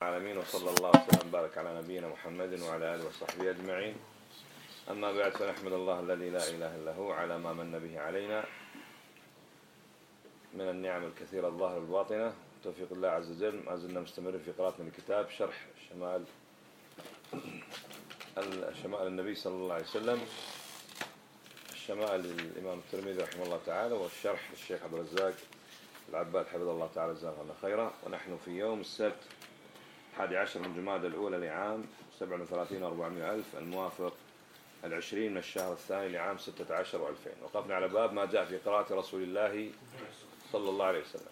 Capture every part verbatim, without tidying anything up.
العالمين، وصلى الله وسلم وبارك على نبينا محمد وعلى آله وصحبه أجمعين. أما بعد، فنحمد الله الذي لا إله إلا هو على ما من به علينا من النعم الكثيرة الظاهرة والباطنة، توفيق الله عز وجل. ما زلنا مستمرين في قراءة من الكتاب شرح شمال الشمائل النبي صلى الله عليه وسلم، الشمائل الإمام الترمذي رحمه الله تعالى، والشرح للشيخ عبد الرزاق العباد حفظه الله تعالى جزاه الله خيرا. ونحن في يوم السبت الحادي عشر من جمادى الأولى لعام سبعة وثلاثين وأربعمائة ألف، الموافق العشرين من الشهر الثاني لعام ستة عشر وألفين. وقفنا على باب ما جاء في قراءة رسول الله صلى الله عليه وسلم.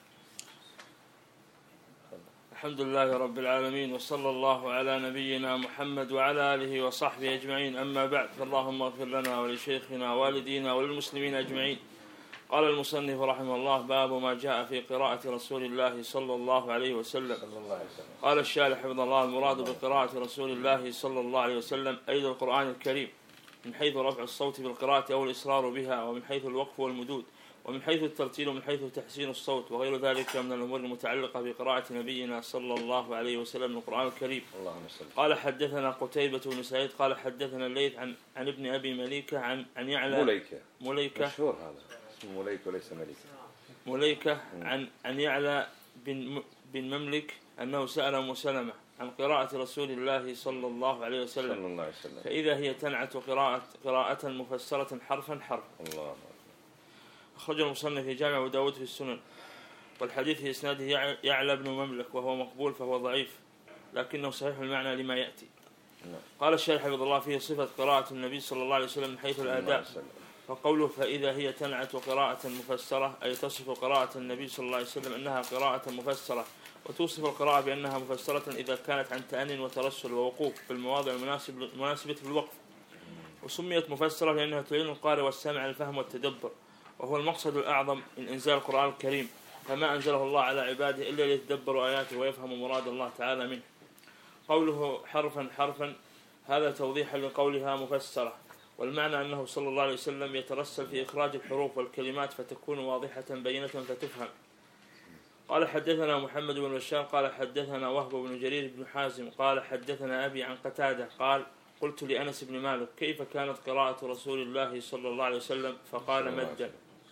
الحمد لله رب العالمين، وصلى الله على نبينا محمد وعلى آله وصحبه أجمعين. أما بعد، فاللهم اغفر لنا ولشيخنا والدينا وللمسلمين أجمعين. قال المصنف رحمه الله: باب ما جاء في قراءة رسول الله صلى الله عليه وسلم. قال الشارح حفظه الله: المراد بقراءة رسول الله صلى الله عليه وسلم أيضا القرآن الكريم، من حيث رفع الصوت بالقراءة أو الإصرار بها، ومن حيث الوقف والمدود، ومن حيث الترتيل، ومن حيث تحسين الصوت، وغير ذلك من الأمور المتعلقة بقراءة نبينا صلى الله عليه وسلم القرآن الكريم. قال حدثنا قتيبة بن سعيد قال حدثنا الليث عن عن ابن أبي مليكة عن عن يعلى مليكة مليكة مشهور هذا اسمه مليكة وليس مليكة مليكة عن عن يعلى بن بن مملك أنه سأل أم سلمة عن قراءة رسول الله صلى الله عليه وسلم, صلى الله عليه وسلم. فإذا هي تنعت قراءة قراءة مفسرة حرفا حرفا. الله. أخرج المصنف في جامع أبو داود في السنن، والحديث في إسناده يعلى بن مملك وهو مقبول فهو ضعيف، لكنه صحيح المعنى لما يأتي. قال الشارح حفظه الله: فيه صفة قراءة النبي صلى الله عليه وسلم من حيث الأداء، فقوله فإذا هي تنعت قراءة مفسرة أي تصف قراءة النبي صلى الله عليه وسلم أنها قراءة مفسرة، وتوصف القراءة بأنها مفسرة إذا كانت عن تأنٍ وترسل ووقوف في المواضع المناسبة للوقف. وسميت مفسرة لأنها تعين القارئ والسامع على الفهم والتدبر، وهو المقصد الأعظم من إنزال القرآن الكريم، فما أنزله الله على عباده إلا ليتدبروا آياته ويفهموا مراد الله تعالى منه. قوله حرفا حرفا هذا توضيحا لقولها مفسرة، والمعنى أنه صلى الله عليه وسلم يترسل في إخراج الحروف والكلمات فتكون واضحة بينة فتفهم. قال حدثنا محمد بن بشار قال حدثنا وهب بن جرير بن حازم قال حدثنا أبي عن قتادة قال: قلت لأنس بن مالك: كيف كانت قراءة رسول الله صلى الله عليه وسلم؟ فقال: مدا.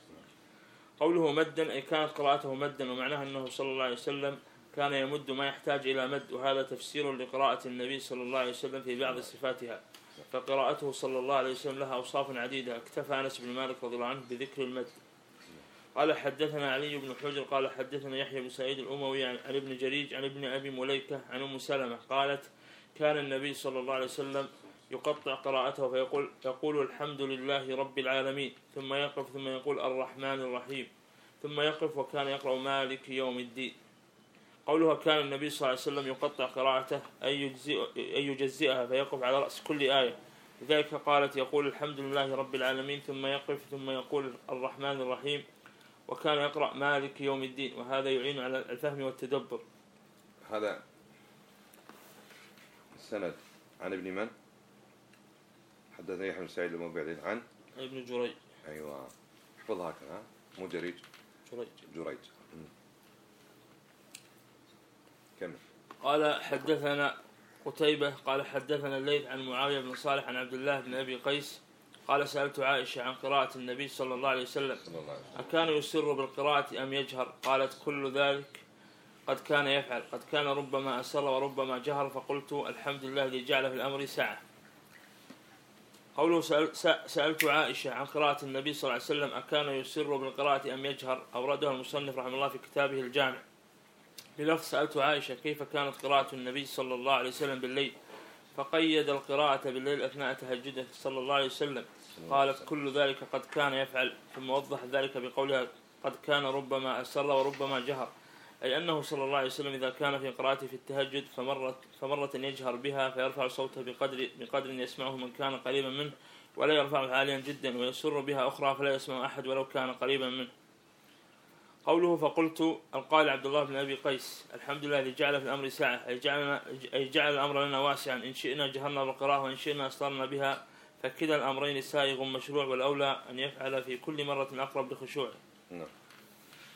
قوله مدا أي كانت قراءته مدا، ومعناه أنه صلى الله عليه وسلم كان يمد ما يحتاج إلى مد، وهذا تفسير لقراءة النبي صلى الله عليه وسلم في بعض صفاتها، فقراءته صلى الله عليه وسلم لها أوصاف عديدة، اكتفى أنس بن مالك رضي الله عنه بذكر المد. قال حدثنا علي بن حجر قال حدثنا يحيى بن سعيد الأموي عن ابن جريج عن ابن أبي مليكة عن أم سلمة قالت: كان النبي صلى الله عليه وسلم يقطع قراءته فيقول يقول الحمد لله رب العالمين، ثم يقف ثم يقول الرحمن الرحيم، ثم يقف وكان يقرأ مالك يوم الدين. قولها كان النبي صلى الله عليه وسلم يقطع قراءته أي يجزئها فيقف على رأس كل آية، لذلك قالت يقول الحمد لله رب العالمين ثم يقف ثم يقول الرحمن الرحيم، وكان يقرأ مالك يوم الدين، وهذا يعين على الفهم والتدبر. هذا السند عن ابن من؟ حدثنا يحيى بن سعيد الموبعدين عن ابن جريج. أيوة، احفظها هكذا، مو جريج جريج جريج. كمل. قال حدثنا قتيبة قال حدثنا الليث عن معاوية بن صالح عن عبد الله بن أبي قيس قال: سألت عائشة عن قراءة النبي صلى الله عليه وسلم أكان يسر بالقراءة أم يجهر؟ قالت: كل ذلك قد كان يفعل، قد كان ربما أسر وربما جهر، فقلت الحمد لله الذي جعل في الأمر سعة. قوله سألت عائشة عن قراءة النبي صلى الله عليه وسلم أكان يسر بالقراءة أم يجهر أوردها المصنف رحمه الله في كتابه الجامع بلفظ سألت عائشة كيف كانت قراءة النبي صلى الله عليه وسلم بالليل، فقيد القراءة بالليل أثناء تهجده صلى الله عليه وسلم. قالت: كل ذلك قد كان يفعل، ثم وضح ذلك بقولها قد كان ربما أسر وربما جهر، أي أنه صلى الله عليه وسلم إذا كان في قراءته في التهجد فمرة, فمرة يجهر بها فيرفع صوته بقدر, بقدر يسمعه من كان قريبا منه ولا يرفعه عاليا جدا، ويسر بها أخرى فلا يسمع أحد ولو كان قريبا منه. قوله فقلت القال عبد الله بن أبي قيس: الحمد لله الذي جعل في الأمر ساعة، أي جعل, أي جعل الأمر لنا واسعا، إن شئنا جهرنا بالقراءة وإن شئنا أسطرنا بها، فكلا الأمرين سائغ مشروع، والأولى أن يفعل في كل مرة أقرب لخشوعه.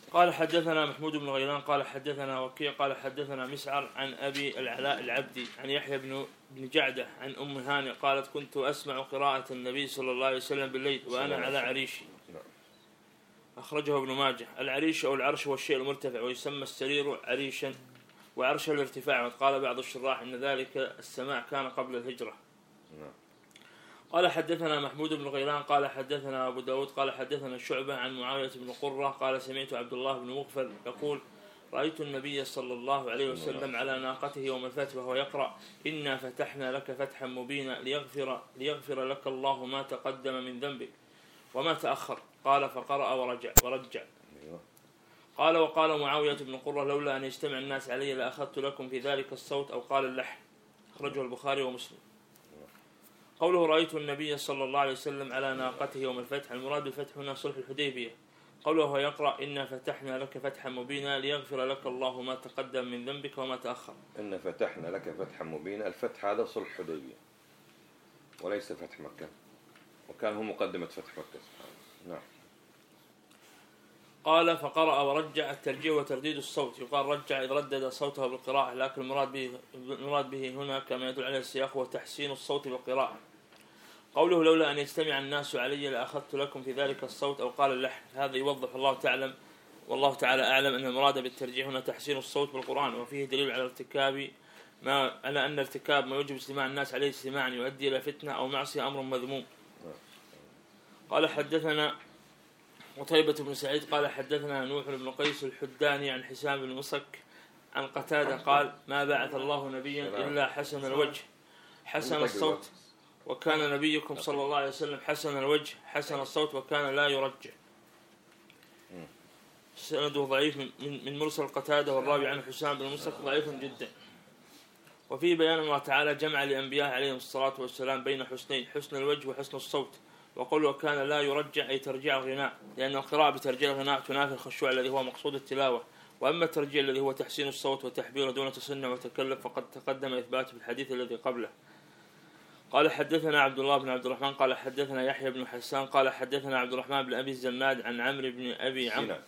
قال حدثنا محمود بن غيلان قال حدثنا وكيع قال حدثنا مسعر عن أبي العلاء العبدي عن يحيى بن بن جعدة عن أم هانئ قالت كنت أسمع قراءة النبي صلى الله عليه وسلم بالليل وأنا على عريشي. أخرجه ابن ماجه. العريش أو العرش هو الشيء المرتفع ويسمى السرير عريشا وعرش الارتفاع، وقال بعض الشراح إن ذلك السماع كان قبل الهجرة. قال حدثنا محمود بن غيلان قال حدثنا أبو داود قال حدثنا شعبة عن معاوية بن قرة قال سمعت عبد الله بن مغفل يقول رأيت النبي صلى الله عليه وسلم على ناقته يوم الفتح وهو يقرأ إنا فتحنا لك فتحا مبينا ليغفر, ليغفر لك الله ما تقدم من ذنبك وما تأخر. قال فقرأ ورجع ورجع. قال وقال معاوية بن قرة لولا أن يجتمع الناس علي لأخذت لكم في ذلك الصوت أو قال اللحن. أخرجه البخاري ومسلم. قوله رأيت النبي صلى الله عليه وسلم على ناقته يوم الفتح، المراد بالفتح هنا صلح الحديبية. قوله هو يقرأ إنا فتحنا لك فتحا مبينا ليغفر لك الله ما تقدم من ذنبك وما تأخر. إن فتحنا لك فتحا مبينا، الفتح هذا صلح الحديبية وليس فتح مكة، وكان هو مقدمة فتح مكة. نعم. قال فقرأ ورجع. الترجيع وترديد الصوت، يقال رجع إذ ردد صوته بالقراءة، لكن المراد به, المراد به هنا كما يدل عليه السياق هو تحسين الصوت بالقراءة. قوله لولا أن يجتمع الناس علي لأخذت لكم في ذلك الصوت أو قال اللحن، هذا يوضح الله تعالى والله تعالى أعلم أن المراد بالترجيع هنا تحسين الصوت بالقرآن، وفيه دليل على ارتكاب ما على أن ارتكاب ما يوجب اجتماع الناس عليه اجتماعا يؤدي إلى فتنة أو معصية أمر مذموم. قال حدثنا قتيبة بن سعيد قال حدثنا نوح بن قيس الحداني عن حسام بن مصك عن قتادة قال ما بعث الله نبيا إلا حسن الوجه حسن الصوت، وكان نبيكم صلى الله عليه وسلم حسن الوجه حسن الصوت وكان لا يرجع. سنده ضعيف من مرسل قتادة، والراوي عن حسام بن مصك ضعيف جدا. وفي بيان الله تعالى جمع لأنبياء عليهم الصلاة والسلام بين حسنين، حسن الوجه وحسن الصوت، وقل وكان لا يرجع أي ترجيع الغناء، لأن القراءة بترجيع الغناء تنافي الخشوع الذي هو مقصود التلاوة، وأما الترجيع الذي هو تحسين الصوت وتحبيره دون تصنع وتكلف فقد تقدم إثباته في الحديث الذي قبله. قال حدثنا عبد الله بن عبد الرحمن قال حدثنا يحيى بن حسان قال حدثنا عبد الرحمن بن أبي الزناد عن عمرو بن أبي عمرو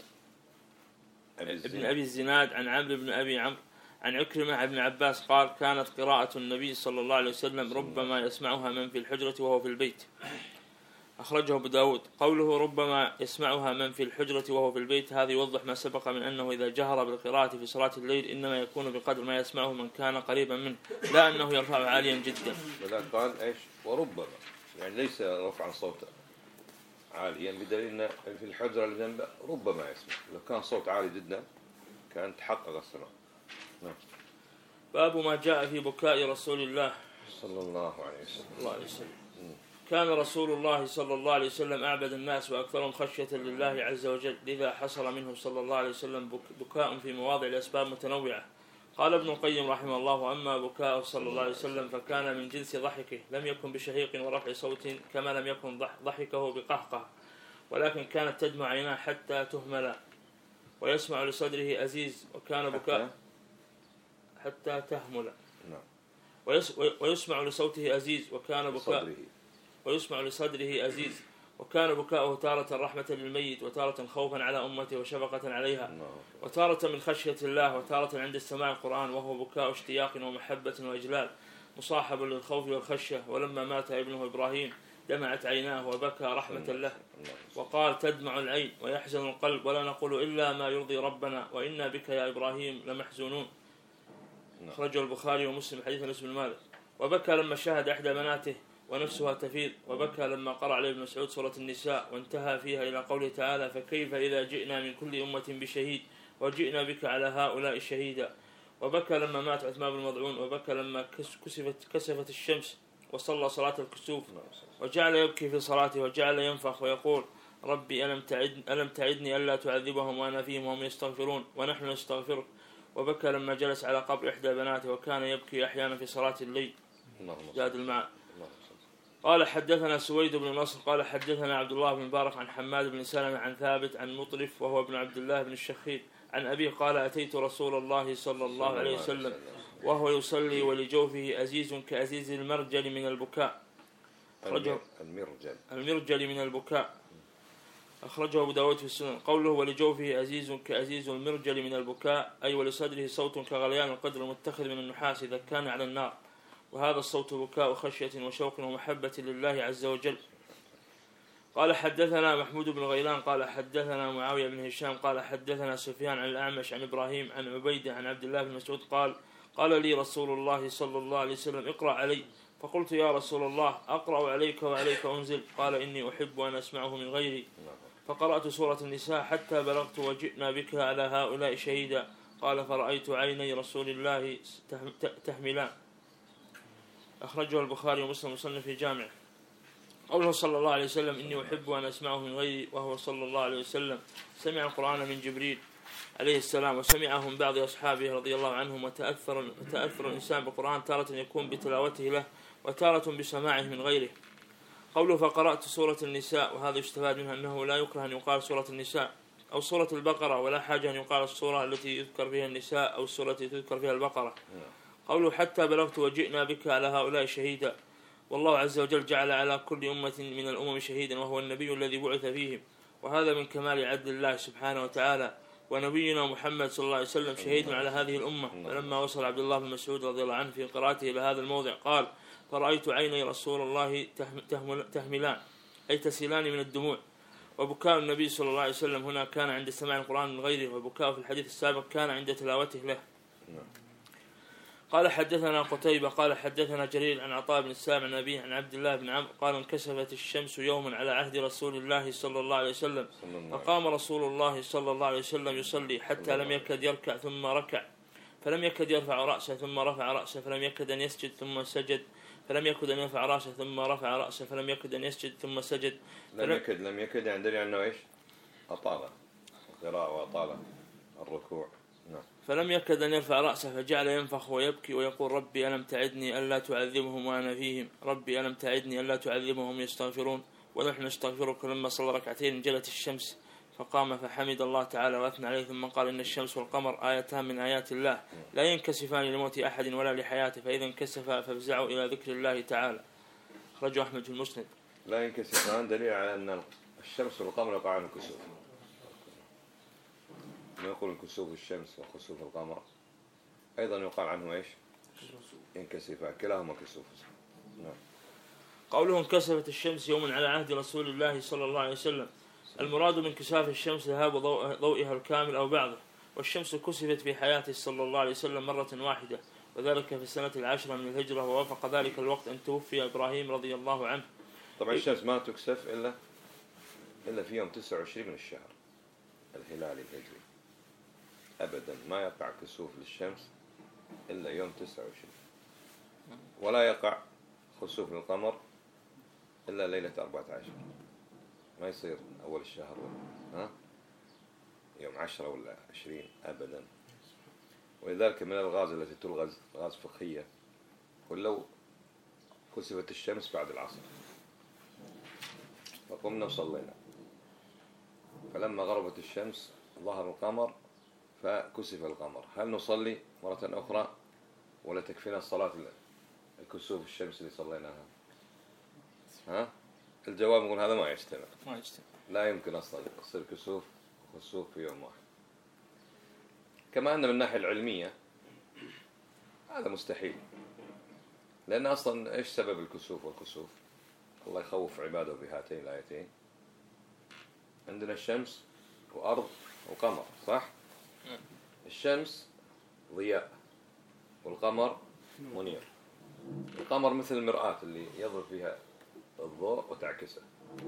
ابن أبي الزناد عن عمرو بن أبي عمرو عن عكرمة عن ابن عباس قال كانت قراءة النبي صلى الله عليه وسلم ربما يسمعها من في الحجرة وهو في البيت. أخرجه أبو داود. قوله ربما يسمعها من في الحجرة وهو في البيت هذا يوضح ما سبق من أنه إذا جهر بالقراءة في صلاة الليل إنما يكون بقدر ما يسمعه من كان قريبا منه، لا أنه يرفع عاليا جدا. لذلك قال إيش وربما، يعني ليس رفعا صوتا عاليا، بدليل أن في الحجرة اللي جنبه ربما يسمع، لو كان صوت عالي جدا كان تحقق الصلاة. نعم. باب ما جاء في بكاء رسول الله صلى الله عليه وسلم. الله عليه وسلم. كان رسول الله صلى الله عليه وسلم أعبد الناس وأكثرهم خشية لله عز وجل، لذا حصل منه صلى الله عليه وسلم بكاء في مواضع الأسباب متنوعة. قال ابن القيم رحمه الله أما بكاء صلى الله عليه وسلم فكان من جنس ضحكه، لم يكن بشهيق ورفع صوت كما لم يكن ضحكه بقهقه، ولكن كانت تدمع عيناه حتى تهمل، ويسمع لصدره أزيز، وكان بكاء حتى تهمل، ويسمع لصوته أزيز، وكان بكاء ويسمع لصدره أزيز، وكان بكاؤه تارة رحمة للميت، وتارة خوفا على أمته وشفقة عليها، وتارة من خشية الله، وتارة عند السماع القرآن، وهو بكاء اشتياق ومحبة وإجلال مصاحب للخوف والخشية. ولما مات ابنه إبراهيم دمعت عيناه وبكى رحمة له، وقال تدمع العين ويحزن القلب ولا نقول إلا ما يرضي ربنا وإنا بك يا إبراهيم لمحزونون. أخرجه البخاري ومسلم حديث أنس بن مالك. وبكى لما شاهد إحدى بناته ونفسها تفيض، وبكى لما قرأ عليه ابن مسعود سورة النساء وانتهى فيها إلى قوله تعالى فكيف إذا جئنا من كل أمة بشهيد وجئنا بك على هؤلاء شهيدا. وبكى لما مات عثمان بن مضعون، وبكى لما كسفت, كسفت الشمس وصلى صلاة الكسوف، وجعل يبكي في صلاته وجعل ينفخ ويقول ربي ألم, تعد ألم تعدني ألا تعذبهم وأنا فيهم وهم يستغفرون ونحن نستغفرك. وبكى لما جلس على قبر إحدى بناته، وكان يبكي أحيانا في صلاة الليل. زاد الماء. قال حدثنا سويد بن نصر قال حدثنا عبد الله بن مبارك عن حماد بن سلمة عن ثابت عن مطرف وهو ابن عبد الله بن الشخير عن أبي قال أتيت رسول الله صلى الله عليه وسلم وهو يصلي ولجوفه أزيز كأزيز المرجل من البكاء. المرجل المرجل من البكاء. أخرجه أبو داود في السنن. قوله ولجوفه أزيز كأزيز المرجل من البكاء، أي ولصدره صوت كغليان القدر المتخذ من النحاس إذا كان على النار، وهذا الصوت بكاء خشية وشوق ومحبة لله عز وجل. قال حدثنا محمود بن غيلان قال حدثنا معاوية بن هشام قال حدثنا سفيان عن الأعمش عن إبراهيم عن عبيدة عن عبد الله بن مسعود قال قال لي رسول الله صلى الله عليه وسلم اقرأ علي، فقلت يا رسول الله أقرأ عليك وعليك أنزل؟ قال إني أحب أن أسمعه من غيري، فقرأت سورة النساء حتى بلغت وجئنا بك على هؤلاء شهيدا. قال فرأيت عيني رسول الله تحملان. أخرجه البخاري ومسلم مصنف في جامعه. قوله صلى الله عليه وسلم إني أحب أن أسمعه من غيري، وهو صلى الله عليه وسلم سمع القرآن من جبريل عليه السلام وسمعه من بعض أصحابه رضي الله عنهم، وتأثر, وتأثر الإنسان بالقرآن تارة يكون بتلاوته له وتارة بسماعه من غيره. قوله فقرأت سورة النساء، وهذا يستفاد منها أنه لا يكره أن يقال سورة النساء أو سورة البقرة، ولا حاجة أن يقال السورة التي يذكر فيها النساء أو السورة التي تذكر فيها البقرة. قوله حتى بلغت وجئنا بك على هؤلاء شهيدا، والله عز وجل جعل على كل أمة من الأمم شهيدا وهو النبي الذي بعث فيهم، وهذا من كمال عدل الله سبحانه وتعالى. ونبينا محمد صلى الله عليه وسلم شهيد على هذه الأمة. فلما وصل عبد الله بن مسعود رضي الله عنه في قراءته إلى هذا الموضع قال فرأيت عيني رسول الله تهملان، أي تسيلان من الدموع. وبكاء النبي صلى الله عليه وسلم هنا كان عند سماع القرآن من غيره، وبكاء في الحديث السابق كان عند تلاوته له. قال حدثنا قتيبة قال حدثنا جرير عن عطاء بن السائب عن أبيه عن عبد الله بن عمرو قال انكسفت الشمس يوما على عهد رسول الله صلى الله عليه وسلم، فقام رسول الله صلى الله عليه وسلم يصلي حتى لم يكد يركع ثم ركع، فلم يكد يرفع رأسه ثم رفع رأسه، فلم يكد أن يسجد ثم سجد، فلم يكد أن يرفع رأسه ثم رفع رأسه، فلم يكد أن يسجد ثم سجد. لم يكد لم يكد يعني دليل أنه إيش؟ أطال القراءة وأطال الركوع. نعم. فلم يكد أن يرفع رأسه فجعل ينفخ ويبكي ويقول ربي ألم تعدني ألا تعذبهم وأنا فيهم، ربي ألم تعدني ألا تعذبهم يستغفرون ونحن نستغفرك. لما صلى ركعتين انجلت الشمس فقام فحمد الله تعالى وأثنى عليه، ثم قال إن الشمس والقمر آيتان من آيات الله لا ينكسفان لموت أحد ولا لحياته، فإذا انكسفا فافزعوا إلى ذكر الله تعالى. أخرجه أحمد في المسند. لا ينكسفان دليل على أن الشمس والقمر يقع عنه كسوف. ما يقول كسوف الشمس وخسوف القمر أيضا يقال عنه إيش؟ ينكسفان، كلاهما كسوف. نعم. قوله انكسفت الشمس يوما على عهد رسول الله صلى الله عليه وسلم، المراد من انكساف الشمس ذهاب ضوئها الكامل أو بعضه، والشمس كسفت في حياته صلى الله عليه وسلم مرة واحدة، وذلك في السنة العاشرة من الهجرة، ووافق ذلك الوقت أن توفي إبراهيم رضي الله عنه. طبعا الشمس ما تكسف إلا إلا في يوم تسعة وعشرين من الشهر الهلالي الهجري، أبدا ما يقع كسوف للشمس إلا يوم تسعة وعشرين، ولا يقع خسوف للقمر إلا ليلة أربعة عشر، ما يصير أول الشهر ها يوم عشرة ولا عشرين أبدا. ولذلك من الغاز التي تلغز غاز فقهية، ولو كسفت الشمس بعد العصر فقمنا وصلينا، فلما غربت الشمس ظهر القمر فكسف القمر، هل نصلي مرة أخرى ولا تكفينا الصلاة الكسوف الشمس اللي صليناها؟ ها؟ الجواب يقول هذا ما يجتمع، ما يجتمع، لا يمكن أصلا يصير كسوف وخسوف في يوم واحد. كما أن من الناحية العلمية هذا مستحيل، لأن أصلا إيش سبب الكسوف والخسوف؟ الله يخوف عباده بهاتين الآيتين، عندنا الشمس وأرض وقمر، صح؟ الشمس ضياء والقمر منير. القمر مثل المرآة اللي يضرب فيها الضوء وتعكسه،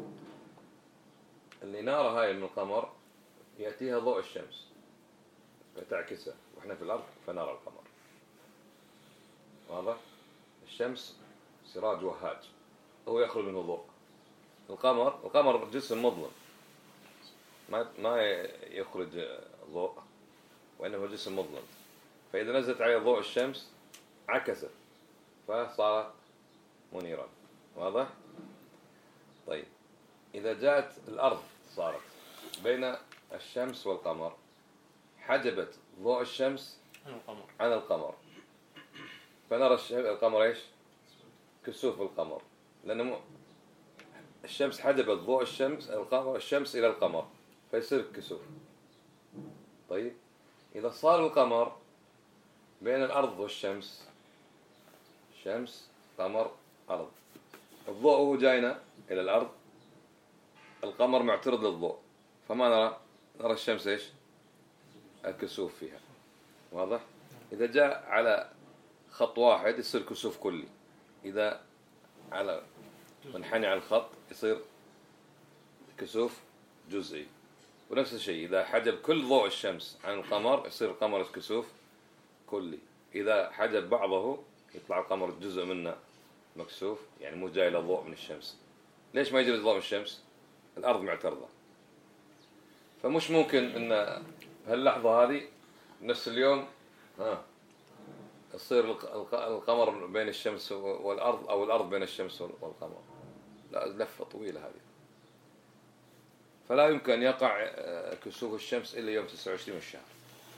اللي ناره هاي من القمر يأتيها ضوء الشمس فتعكسه، وإحنا في الأرض فنرى القمر. واضح؟ الشمس سراج وهاج هو يخرج منه ضوء، القمر القمر جسم مظلم ما ما يخرج ضوء وإنه جسم مظلم، فإذا نزلت عليه ضوء الشمس عكسه فصار منيرا. واضح؟ طيب إذا جاءت الأرض صارت بين الشمس والقمر حجبت ضوء الشمس عن القمر عن القمر فنرى القمر إيش؟ كسوف القمر، لأنه الشمس حجبت ضوء الشمس القمر الشمس إلى القمر فيصير كسوف. طيب إذا صار القمر بين الأرض والشمس، شمس قمر أرض، الضوء هو جاينا إلى الأرض، القمر معترض للضوء، فما نرى نرى الشمس إيش؟ الكسوف فيها. واضح؟ إذا جاء على خط واحد يصير كسوف كلي، إذا على منحني على الخط يصير كسوف جزئي. ونفس الشيء إذا حجب كل ضوء الشمس عن القمر يصير القمر كسوف كلي، إذا حجب بعضه يطلع القمر جزء منه مكسوف، يعني مو جاي له ضوء من الشمس. ليش ما يجي ضوء من الشمس؟ الأرض معترضة، فمش ممكن إن بهاللحظة هذه نفس اليوم ها يصير القمر بين الشمس والأرض أو الأرض بين الشمس والقمر، لا، لفة طويلة هذه. فلا يمكن أن يقع كسوف الشمس إلا يوم تسعة وعشرين من الشهر،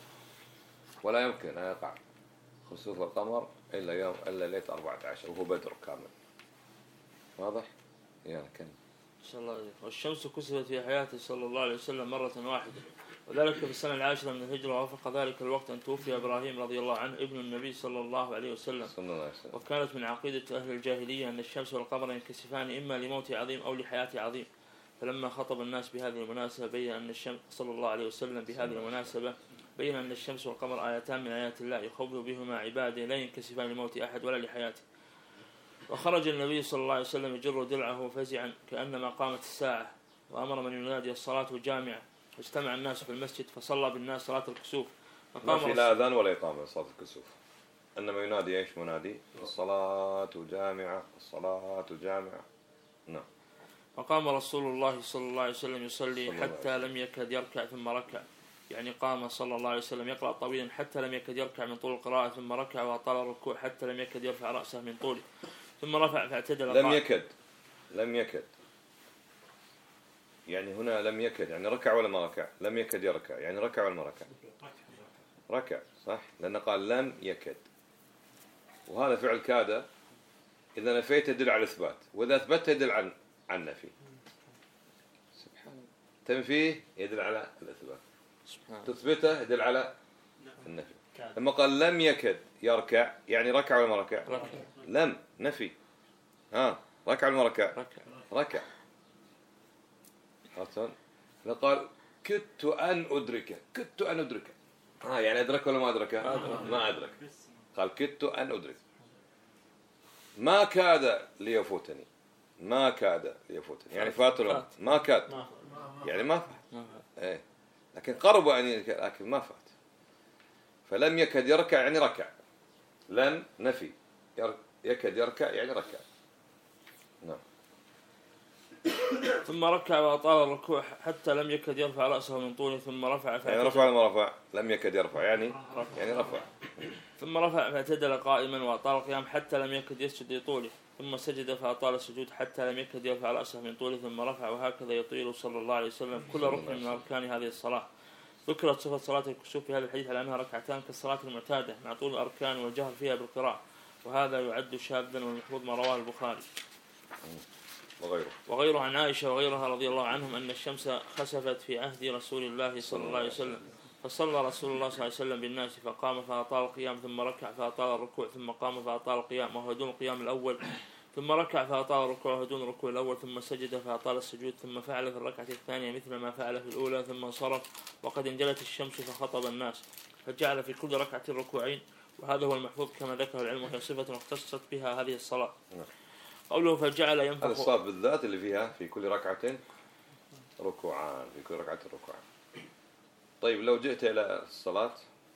ولا يمكن أن يقع خسوف القمر إلا يوم إلا ليلة أربعة عشر وهو بدر كامل. واضح؟ يعني كان إن شاء الله. والشمس كسفت في حياته صلى الله عليه وسلم مرة واحدة، وذلك في السنة العاشرة من الهجرة، ووافق ذلك الوقت أن توفي إبراهيم رضي الله عنه ابن النبي صلى الله عليه وسلم. وكانت من عقيدة أهل الجاهلية أن الشمس والقمر ينكسفان إما لموت عظيم أو لحياة عظيم. فلما خطب الناس بهذه المناسبة بين أن الشمس صلى الله عليه وسلم بهذه المناسبة بين أن الشمس والقمر آيتان من آيات الله يخوف بهما عباده لا ينكسفان لموت أحد ولا لحياته. وخرج النبي صلى الله عليه وسلم يجر درعه فزعا كأنما قامت الساعة، وأمر من ينادي الصلاة جامعة، واجتمع الناس في المسجد فصلى بالناس صلاة الكسوف. ما في لا أذان ولا إقامة صلاة الكسوف، إنما ينادي إيش؟ منادي الصلاة جامعة، الصلاة جامعة. نعم. فقام رسول الله صلى الله عليه وسلم يصلي حتى لم يكد يركع ثم ركع، يعني قام صلى الله عليه وسلم يقرأ طويلا حتى لم يكد يركع من طول القراءة، ثم ركع وأطال الركوع حتى لم يكد يرفع رأسه من طوله، ثم رفع فاعتدل. لم يكد لم يكد يعني هنا لم يكد يعني ركع ولا ما ركع؟ لم يكد يركع يعني ركع ولا ما ركع؟ ركع، صح، لأنه قال لم يكد، وهذا فعل كاد إذا نفيت يدل على الإثبات، وإذا أثبت يدل عن عن نفي. سبحان الله. تنفيه يدل على الإثبات، تثبته يدل على النفي. لما قال لم يكد يركع يعني ركع ولا ما ركع؟ ركع. لم نفي، ها ركع ولا ما ركع؟ ركع. ركع. خاصة قال كدت أن أدركه، كدت أن أدركه، ها يعني أدرك ولا ما أدرك؟ ما أدرك. قال كدت أن أدرك، ما كاد ليفوتني، ما كاد ليفوتني يعني فات ولا ما كاد يعني ما فات، إيه لكن قرب أن لكن ما فات. فلم يكد يركع يعني ركع، لم نفي، يكد يركع يعني ركع. نعم. ثم ركع وأطال الركوع حتى لم يكد يرفع رأسه من طوله، ثم رفع يعني رفع ولا ما رفع؟ لم يكد يرفع يعني رفع. يعني رفع. ثم رفع فاعتدل قائما وأطال القيام حتى لم يكد يسجد لطوله، ثم سجد فأطال السجود حتى لم يكد يرفع رأسه من طوله، ثم رفع، وهكذا يطيل صلى الله عليه وسلم كل ركن من أركان هذه الصلاة. ذكرت صفة صلاة الكسوف في هذا الحديث على أنها ركعتان كالصلاة المعتادة مع طول الأركان والجهر فيها بالقراءة، وهذا يعد شاذا والمحفوظ ما رواه البخاري وغيره وغيره عن عائشة وغيرها رضي الله عنهم أن الشمس خسفت في عهد رسول الله صلى الله عليه وسلم، فصلى رسول الله صلى الله عليه وسلم بالناس فقام فأطال القيام، ثم ركع فأطال الركوع، ثم قام فأطال القيام وهو دون القيام الأول، ثم ركع فأطال الركوع وهو دون الركوع الأول، ثم سجد فأطال السجود، ثم فعل في الركعة الثانية مثل ما فعل في الأولى، ثم انصرف وقد انجلت الشمس فخطب الناس، فجعل في كل ركعة ركوعين، وهذا هو المحفوظ كما ذكر العلم، وهي صفة اختصت بها هذه الصلاة. قوله فجعل ينفخ، هذا الصلاة بالذات اللي فيها في كل ركعة ركوعان، في كل ركعة ركوعان. طيب لو جئت إلى الصلاة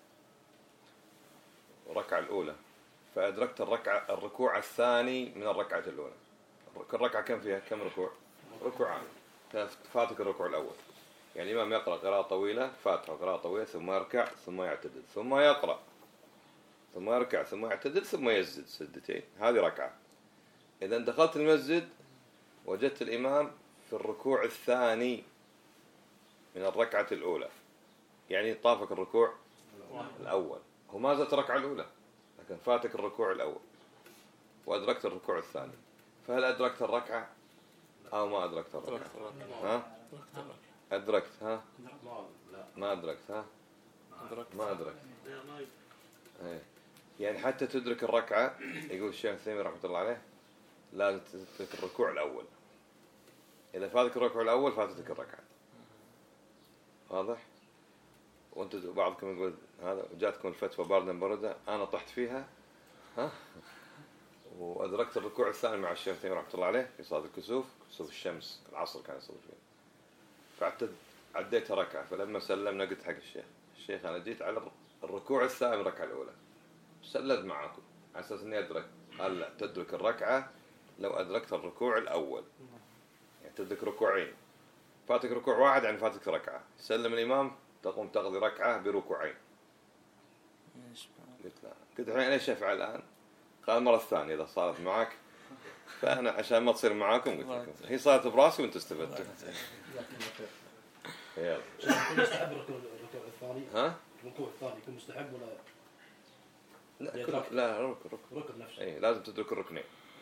الركعة الأولى فأدركت الركعة الركوع الثاني من الركعة الأولى، كل ركعة كم فيها كم ركوع؟ ركوعان، فاتك الركوع الأول، يعني الإمام يقرأ قراءة طويلة، فاتح قراءة طويلة، ثم يركع ثم يعتدل ثم يقرأ ثم يركع ثم يعتدل ثم يسجد سجدتين، هذه ركعة. إذا دخلت المسجد وجدت الإمام في الركوع الثاني من الركعة الأولى، يعني طافك الركوع الأول، هو ما زالت الركعة الأولى لكن فاتك الركوع الأول وأدركت الركوع الثاني، فهل أدركت الركعة أو ما أدركت الركعة؟ ها؟ أدركت ها؟ ما أدركت ها؟ ما أدركت. إيه. يعني حتى تدرك الركعة يقول الشيخ الثيمي رحمة الله عليه لازم تدرك الركوع الأول. إذا فاتك الركوع الأول فاتتك الركعة. واضح؟ وأنت بعضكم يقول هذا جاتكم الفتوى باردة بردة أنا طحت فيها ها؟ وأدركت الركوع الثاني مع الشيخ الثيمي رحمة الله عليه في صلاة الكسوف كسوف الشمس العصر كان يصلي فيه. فاعتد عديت ركعة فلما سلمنا قلت حق الشيخ الشيخ أنا جيت على الركوع الثاني من الركعة الأولى سلد معاكم على أساس إني أدرك. قال لا تدرك الركعة لو أدركت الركوع الأول. يعني تدرك ركوعين فاتك ركوع واحد يعني فاتك ركعة سلم الإمام تقوم تقضي ركعة بركوعين. قلت لا قلت الحين إيش أفعل الآن؟ قال المرة الثانية إذا صارت معك فأنا عشان ما تصير معاكم قلت لكم هي صارت براسي وأنت استفدتوا. يلا. يكون مستحب الركوع الثاني؟ ها؟ الركوع الثاني يكون مستحب ولا؟ لا كل... لا ركن ركن. ركن نفسه. إيه لازم تدرك الركنين.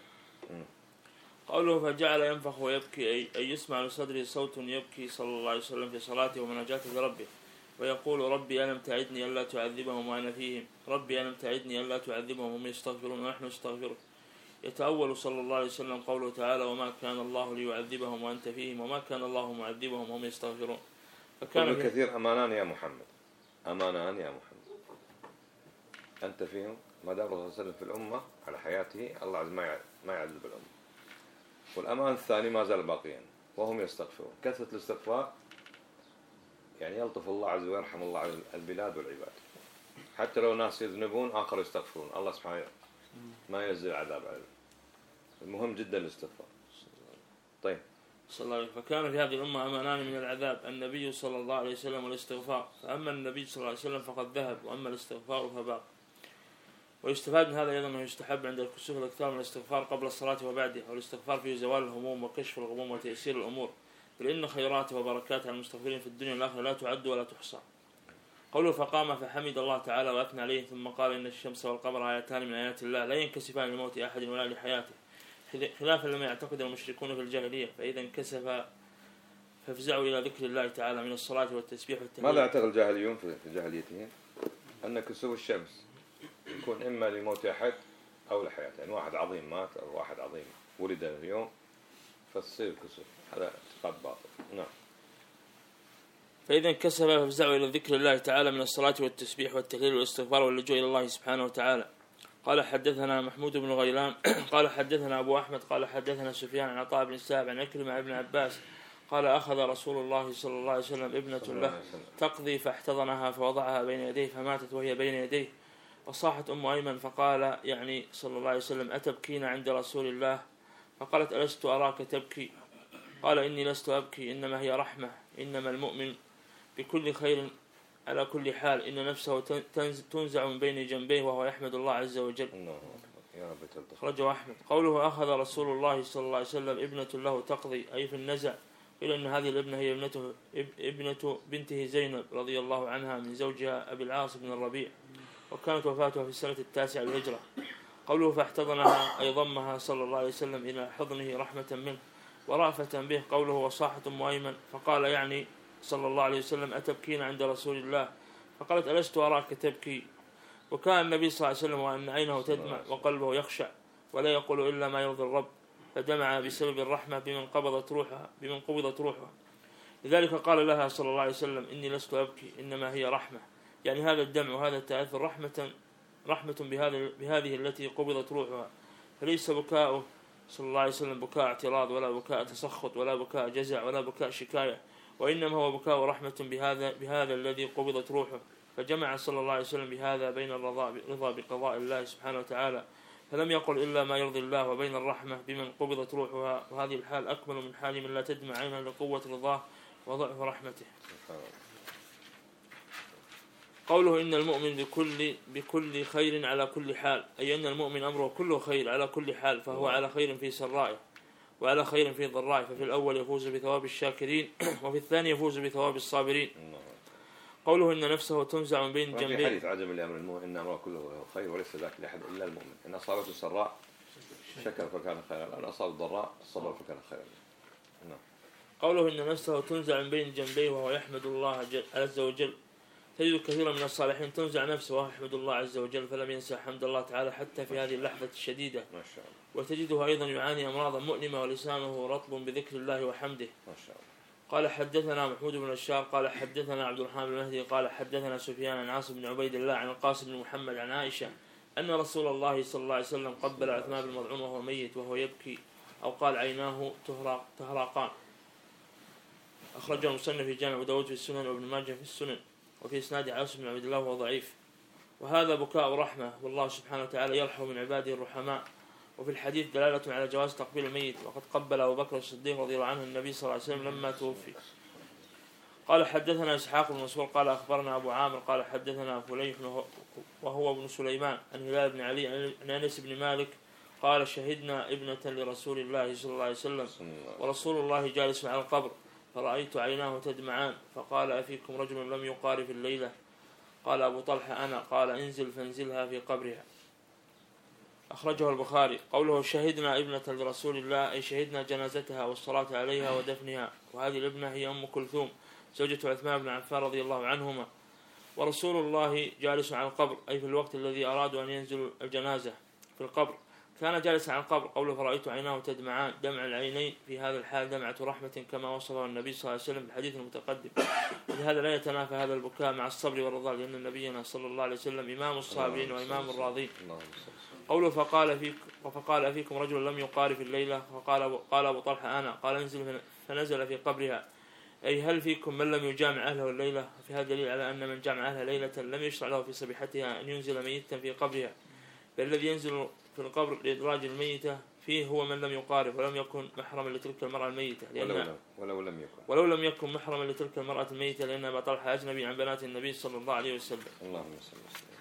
قوله فجعل ينفخ ويبكي أي, أي يسمع لصدره صوت يبكي صلى الله عليه وسلم في صلاته ومناجاته لربه ويقول ربي ألم تعدني ألا تعذبهم وأنا فيهم ربي ألم تعدني ألا تعذبهم وهم يستغفرون ونحن نستغفرك. يتأول صلى الله عليه وسلم قوله تعالى وما كان الله ليعذبهم وأنت فيهم وما كان الله معذبهم وهم يستغفرون. فكان كثير أمانان يا محمد أمانان يا محمد أنت فيهم ما دام الرسول صلى الله عليه وسلم في الأمة على حياته الله عز ما ما يعذب الأمة. والأمان الثاني ما زال باقيا وهم يستغفرون. كثرة الاستغفار يعني يلطف الله عز وجل ويرحم الله على البلاد والعباد. حتى لو ناس يذنبون آخر يستغفرون الله سبحانه ما ينزل عذاب عليهم. المهم جدا الاستغفار. طيب صلى الله عليه وسلم. فكان في هذه الأمة أمانان من العذاب النبي صلى الله عليه وسلم والاستغفار. فأما النبي صلى الله عليه وسلم فقد ذهب وأما الاستغفار فباق. ويستفاد من هذا أيضا أنه يستحب عند الكسوف الأكثر من الاستغفار قبل الصلاة وبعدها والاستغفار فيه زوال الهموم وكشف الغموم وتيسير الأمور لأن خيراته وبركاته على المستغفرين في الدنيا والآخرة لا تعد ولا تحصى. قوله فقام فحمد الله تعالى وأثنى عليه ثم قال إن الشمس والقمر آيتان من آيات الله لا ينكسفان لموت أحد ولا لحياته خلافا لما يعتقد المشركون في الجاهلية فإذا انكسف فافزعوا إلى ذكر الله تعالى من الصلاة والتسبيح والتهليل. ماذا يعتقد الجاهليون في جاهليتهم؟ أن كسوف الشمس يكون إما لموت أحد أو لحياته يعني واحد عظيم مات أو واحد عظيم ولد اليوم فتصير كسوف. هذا اعتقاد باطل. نعم. فإذا انكسف فافزعوا إلى ذكر الله تعالى من الصلاة والتسبيح والتهليل والاستغفار واللجوء إلى الله سبحانه وتعالى. قال حدثنا محمود بن غيلان قال حدثنا أبو أحمد قال حدثنا سفيان عن عطاء بن السائب عن عكرمة عن ابن عباس قال أخذ رسول الله صلى الله عليه وسلم ابنة له تقضي فاحتضنها فوضعها بين يديه فماتت وهي بين يديه وصاحت أم أيمن فقال يعني صلى الله عليه وسلم أتبكين عند رسول الله فقالت ألست أراك تبكي قال إني لست أبكي إنما هي رحمة إنما المؤمن بكل خير على كل حال إن نفسه تنزع من بين جنبيه وهو يحمد الله عز وجل. خرجه أحمد. قوله أخذ رسول الله صلى الله عليه وسلم ابنة له تقضي أي في النزع قيل إن هذه الابنة هي ابنته ابنة بنته زينب رضي الله عنها من زوجها أبي العاص بن الربيع وكانت وفاتها في السنة التاسعة للهجرة. قوله فاحتضنها أي ضمها صلى الله عليه وسلم إلى حضنه رحمة منه ورأفة به. قوله وصاحت أم أيمن فقال يعني صلى الله عليه وسلم أتبكين عند رسول الله فقالت ألست أراك تبكي. وكان النبي صلى الله عليه وسلم وأن عينه تدمع وقلبه يخشع ولا يقول إلا ما يرضي الرب فدمع بسبب الرحمة بمن قبضت روحها بمن قبضت روحها. لذلك قال لها صلى الله عليه وسلم إني لست أبكي إنما هي رحمة يعني هذا الدمع وهذا التأثر رحمة رحمة بهذه بهذه التي قبضت روحها فليس بكاؤه صلى الله عليه وسلم بكاء اعتراض ولا بكاء تسخط ولا بكاء جزع ولا بكاء شكاية وإنما هو بكاء رحمة بهذا بهذا الذي قبضت روحه. فجمع صلى الله عليه وسلم بهذا بين الرضا بقضاء الله سبحانه وتعالى فلم يقل إلا ما يرضي الله وبين الرحمة بمن قبضت روحها وهذه الحال أكمل من حال من لا تدمع عينه لقوة رضاه وضعف رحمته. قوله إن المؤمن بكل بكل خير على كل حال أي أن المؤمن أمره كله خير على كل حال فهو على خير في سرائه وعلى خير في ضرائه ففي الأول يفوز بثواب الشاكرين وفي الثاني يفوز بثواب الصابرين. قوله إن نفسه تنزع من بين جنبيه في حديث عجب لأمر المؤمن إن أمره كله خير وليس ذاك لأحد إلا المؤمن إن أصابته سراء شكر فكان خيرا وإن أصاب ضراء صبر فكان خيرا. نعم. قوله إن نفسه تنزع من بين جنبيه وهو يحمد الله عز وجل. تجد كثيرا من الصالحين تنزع نفسه وهو يحمد الله عز وجل فلم ينسى حمد الله تعالى حتى في هذه اللحظة الشديدة. ما شاء الله. وتجده أيضا يعاني أمراضا مؤلمة ولسانه رطب بذكر الله وحمده. ما شاء الله. قال حدثنا محمود بن الشار قال حدثنا عبد الرحمن بن المهدي قال حدثنا سفيان عن عاصم بن عبيد الله عن القاسم بن محمد عن عائشة أن رسول الله صلى الله عليه وسلم قبل عثمان بن مظعون وهو ميت وهو يبكي أو قال عيناه تهراقان. أخرجه المصنف في جامع أبو داود في السنن وابن ماجه في السنن وفي إسناد عاصم بن عبيد الله وهو ضعيف. وهذا بكاء رحمة والله سبحانه وتعالى يرحم من عباده الرحماء. وفي الحديث دلالة على جواز تقبيل الميت وقد قبل أبو بكر الصديق رضي الله عنه النبي صلى الله عليه وسلم لما توفي. قال حدثنا إسحاق بن منصور قال أخبرنا أبو عامر قال حدثنا فليح وهو ابن سليمان عن هلال بن علي عن أنس بن مالك قال شهدنا ابنة لرسول الله صلى الله عليه وسلم ورسول الله جالس على القبر فرأيت عيناه تدمعان فقال أفيكم رجل لم يقارف الليلة؟ قال أبو طلحة أنا. قال انزل فانزلها في قبرها. أخرجه البخاري. قوله شهدنا ابنة لرسول الله أي شهدنا جنازتها والصلاة عليها ودفنها. وهذه الابنة هي أم كلثوم زوجة عثمان بن عفان رضي الله عنهما. ورسول الله جالس على القبر أي في الوقت الذي أرادوا أن ينزلوا الجنازة في القبر كان جالسا على القبر. قوله فرأيت عيناه تدمعان دمع العينين في هذا الحال دمعة رحمة كما وصفه النبي صلى الله عليه وسلم في الحديث المتقدم. لهذا لا يتنافى هذا البكاء مع الصبر والرضا لأن نبينا صلى الله عليه وسلم إمام الصابرين وإمام الراضين. قوله فقال فيك فقال فيكم رجل لم يقارف الليلة فقال قال أبو طلحة أنا. قال انزل فنزل في قبرها أي هل فيكم من لم يجامع أهله الليلة؟ في هذا دليل على أن من جامع أهله ليلة لم يشرع له في صبيحتها أن ينزل ميتا في قبرها بل الذي ينزل في القبر لإدراج الميتة فيه هو من لم يقارف ولم يكن محرما لتلك المرأة الميتة لأن ولو لم يكن ولو لم يكن محرما لتلك المرأة الميتة لأن أبا طلحة أجنبي عن بنات النبي صلى الله عليه وسلم. اللهم صل وسلم.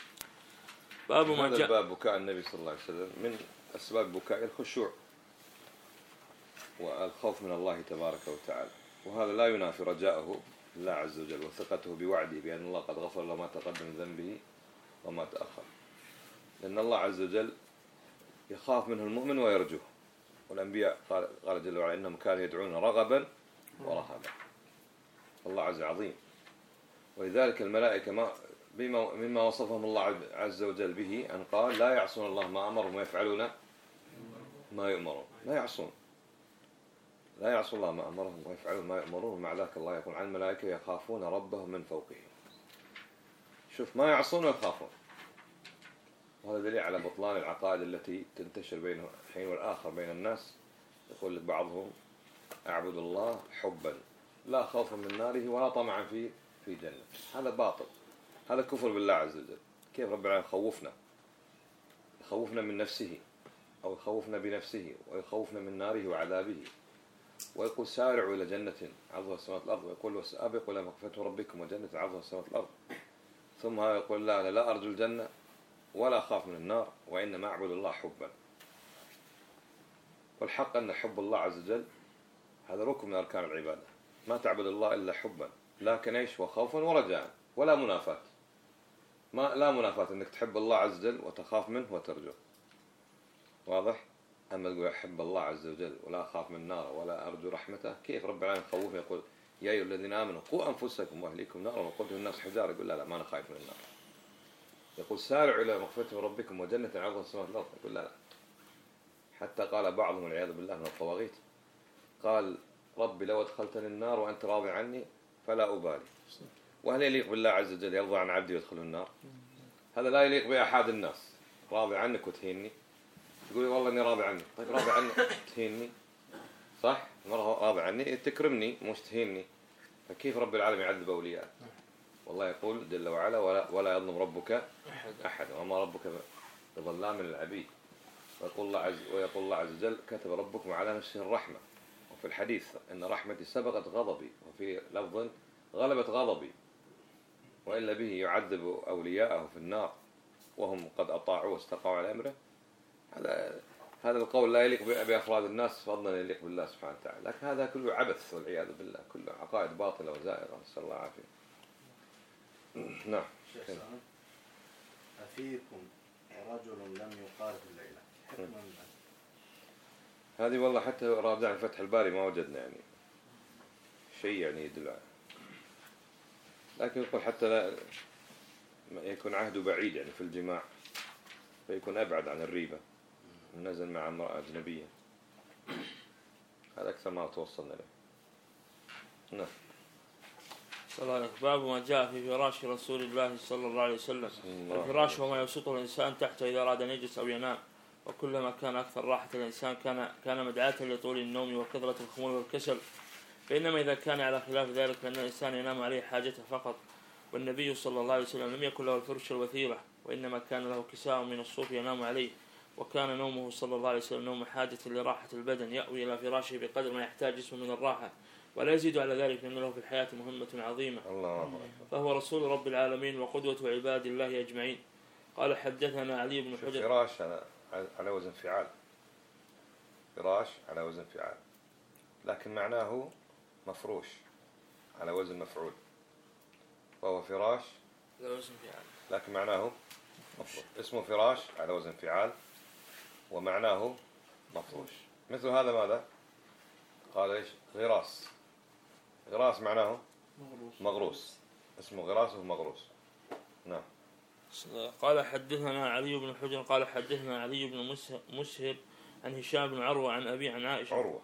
باب ما هذا جاء باب بكاء النبي صلى الله عليه وسلم من أسباب بكاء الخشوع والخوف من الله تبارك وتعالى وهذا لا ينافي رجاءه الله عز وجل وثقته بوعده بأن الله قد غفر له ما تقدم من ذنبه وما تأخر لأن الله عز وجل يخاف منه المؤمن ويرجوه والأنبياء قال, قال جل وعلا إنهم كانوا يدعون رغبا ورهبا. الله عز عظيم ولذلك الملائكة ما بما مما وصفهم الله عز وجل به أن قال لا يعصون الله ما أمرهم ويفعلون ما يؤمرون. لا يعصون لا يعصون الله ما أمرهم ويفعلون ما يؤمرون. مع ذلك الله يقول عن الملائكة يخافون ربهم من فوقهم. شوف ما يعصون ويخافون وهذا دليل على بطلان العقائد التي تنتشر بين الحين والآخر بين الناس. يقول لك بعضهم أعبد الله حبا لا خوفا من ناره ولا طمعا في في جنة. هذا باطل هذا كفر بالله عز وجل. كيف رب العالمين يخوفنا يخوفنا من نفسه أو يخوفنا بنفسه ويخوفنا من ناره وعذابه ويقول سارعوا إلى جنة عرضها السماوات والأرض ويقول وسابقوا إلى مغفرة ربكم وجنة عرضها السماوات والأرض ثم هذا يقول لا أنا لا أرجو الجنة ولا أخاف من النار وإنما أعبد الله حبا. والحق أن حب الله عز وجل هذا ركن من أركان العبادة. ما تعبد الله إلا حبا لكن إيش وخوفا ورجاء ولا منافاة. ما لا منافاة أنك تحب الله عز وجل وتخاف منه وترجو واضح. أما تقول أحب الله عز وجل ولا أخاف من ناره ولا أرجو رحمته كيف رب العالمين خوفه يقول يا أيها الذين آمنوا قوا أنفسكم وأهليكم نارا وقودها الناس حجارة. يقول لا لا ما أنا خايف من النار. يقول سارعوا إلى مغفرة ربكم وجنة عرضها السماوات والأرض. يقول لا لا. حتى قال بعضهم والعياذ بالله من الطواغيت قال ربي لو أدخلتني النار وأنت راضي عني فلا أبالي. وهل يليق بالله عز وجل يرضى عن عبدي ويدخل النار؟ هذا لا يليق بأحد الناس. راضي عنك وتهيني تقول والله إني راضي عنك. طيب راضي عنك تهيني صح؟ مرة راضي عني تكرمني مش تهيني. فكيف رب العالمين يعذب أولياء؟ والله يقول جل وعلا ولا, ولا يظلم ربك أحد وما ربك بظلام للعبيد. ويقول الله عز ويقول الله عز وجل كتب ربكم على نفسه الرحمة. وفي الحديث إن رحمتي سبقت غضبي وفي لفظ غلبت غضبي وإلا به يعذب أولياءه في النار وهم قد أطاعوا واستقاموا على أمره. هذا هذا القول لا يليق بأفراد الناس فضلا يليق بالله سبحانه وتعالى. لكن هذا كله عبث والعياذ بالله كله عقائد باطلة وزائرة نسأل الله العافية. نعم. أفيكم رجل لم يقارف الليلة هذه والله حتى راجع فتح الباري ما وجدنا يعني شيء يعني يدل على، لكن يقول حتى لا يكون عهده بعيد يعني في الجماع فيكون أبعد عن الريبة، نزل مع امرأة أجنبية، هذا أكثر ما توصلنا له. نعم. باب ما جاء في فراش رسول الله صلى الله عليه وسلم. الفراش هو ما يبسطه الإنسان تحته إذا أراد أن يجلس أو ينام، وكلما كان أكثر راحة الإنسان كان كان مدعاة لطول النوم وكثرة الخمول والكسل، فإنما إذا كان على خلاف ذلك فإن الإنسان ينام عليه حاجته فقط. والنبي صلى الله عليه وسلم لم يكن له الفرش الوثيرة، وإنما كان له كساء من الصوف ينام عليه، وكان نومه صلى الله عليه وسلم نوم حاجة لراحة البدن، يأوي إلى فراشه بقدر ما يحتاج جسمه من الراحة، ولا يزيد على ذلك لأن له في الحياة مهمة عظيمة. الله. فهو رسول رب العالمين وقدوة عباد الله أجمعين. قال حدثنا علي بن حجر. فراش على وزن فعال، فراش على وزن فعال، لكن معناه مفروش على وزن مفعول، وهو فراش على وزن فعال لكن معناه مفروش. اسمه فراش على وزن فعال ومعناه مفروش. مثل هذا ماذا قال؟ ايش؟ غراس. غراس معناه مغروس, مغروس. اسمه غراس ومغروس. نعم. قال حدثنا علي بن حجر قال حدثنا علي بن مسهر عن هشام بن عروة عن أبي عن عائشة عروة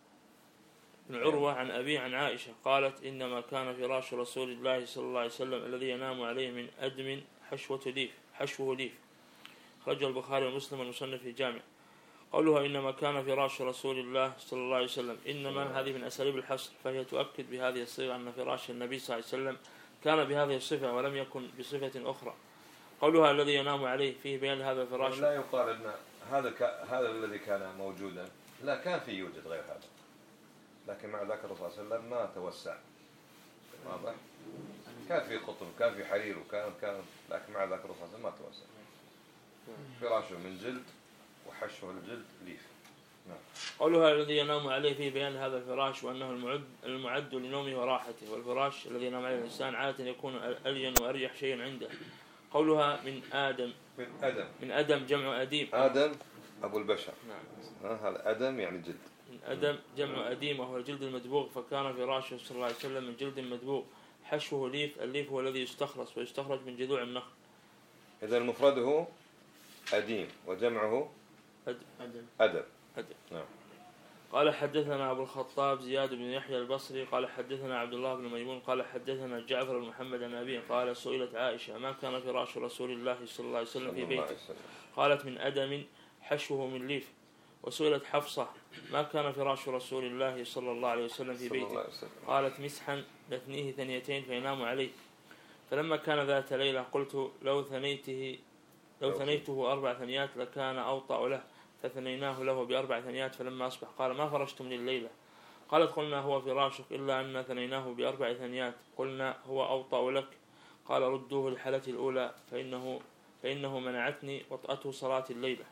بن عروة عن أبي عن عائشة قالت إنما كان فراش رسول الله صلى الله عليه وسلم الذي ينام عليه من أدم حشوة ليف حشوه ليف. خرج البخاري ومسلم المصنف في جامع. قولها إنما كان فراش رسول الله صلى الله عليه وسلم إنما هذه من أساليب الحصر، فهي تؤكد بهذه الصيغة أن فراش النبي صلى الله عليه وسلم كان بهذه الصفة ولم يكن بصفة أخرى. قولها الذي ينام عليه فيه بيان هذا الفراش. لا يقال أن هذا ك... هذا الذي كان موجودا، لا كان في يوجد غير هذا، لكن مع ذلك الرسول صلى الله عليه وسلم ما توسع. واضح؟ كان في قطن وكان في حرير وكان كان لكن مع ذلك الرسول صلى الله عليه وسلم ما توسع. فراشه من جلد وحشه الجلد ليف. نعم. قولها الذي ينام عليه فيه بيان هذا الفراش وأنه المعد المعد لنومه وراحته، والفراش الذي ينام عليه الإنسان عادة يكون ألين وأريح شيء عنده. قولها من آدم من آدم من آدم جمع أديم. آدم أبو البشر. نعم. هذا آدم يعني جلد. من آدم جمع أديم وهو الجلد المدبوغ، فكان فراشه صلى الله عليه وسلم من جلد مدبوغ حشوه ليف. الليف هو الذي يستخلص ويستخرج من جذوع النخل. إذا مفرده أديم وجمعه أدم. أدم. أدم. نعم. قال حدثنا أبو الخطاب زياد بن يحيى البصري قال حدثنا عبد الله بن ميمون قال حدثنا جعفر بن محمد عن أبيه قال سئلت عائشة ما كان فراش رسول الله صلى الله عليه وسلم في بيته؟ قالت من أدم حشوه من ليف. وسئلت حفصة ما كان فراش رسول الله صلى الله عليه وسلم في بيته؟ قالت مسحا نثنيه ثنيتين فينام عليه. فلما كان ذات ليلة قلت لو ثنيته لو ثنيته أربع ثنيات لكان أوطأ له، فثنيناه له بأربع ثنيات. فلما أصبح قال ما فرشتم لليلة؟ قالت قلنا هو فراشك إلا أن ثنيناه بأربع ثنيات. قلنا هو أوطأ لك. قال ردوه للحالة الأولى فإنه فإنه منعتني وطأته صلاة الليلة.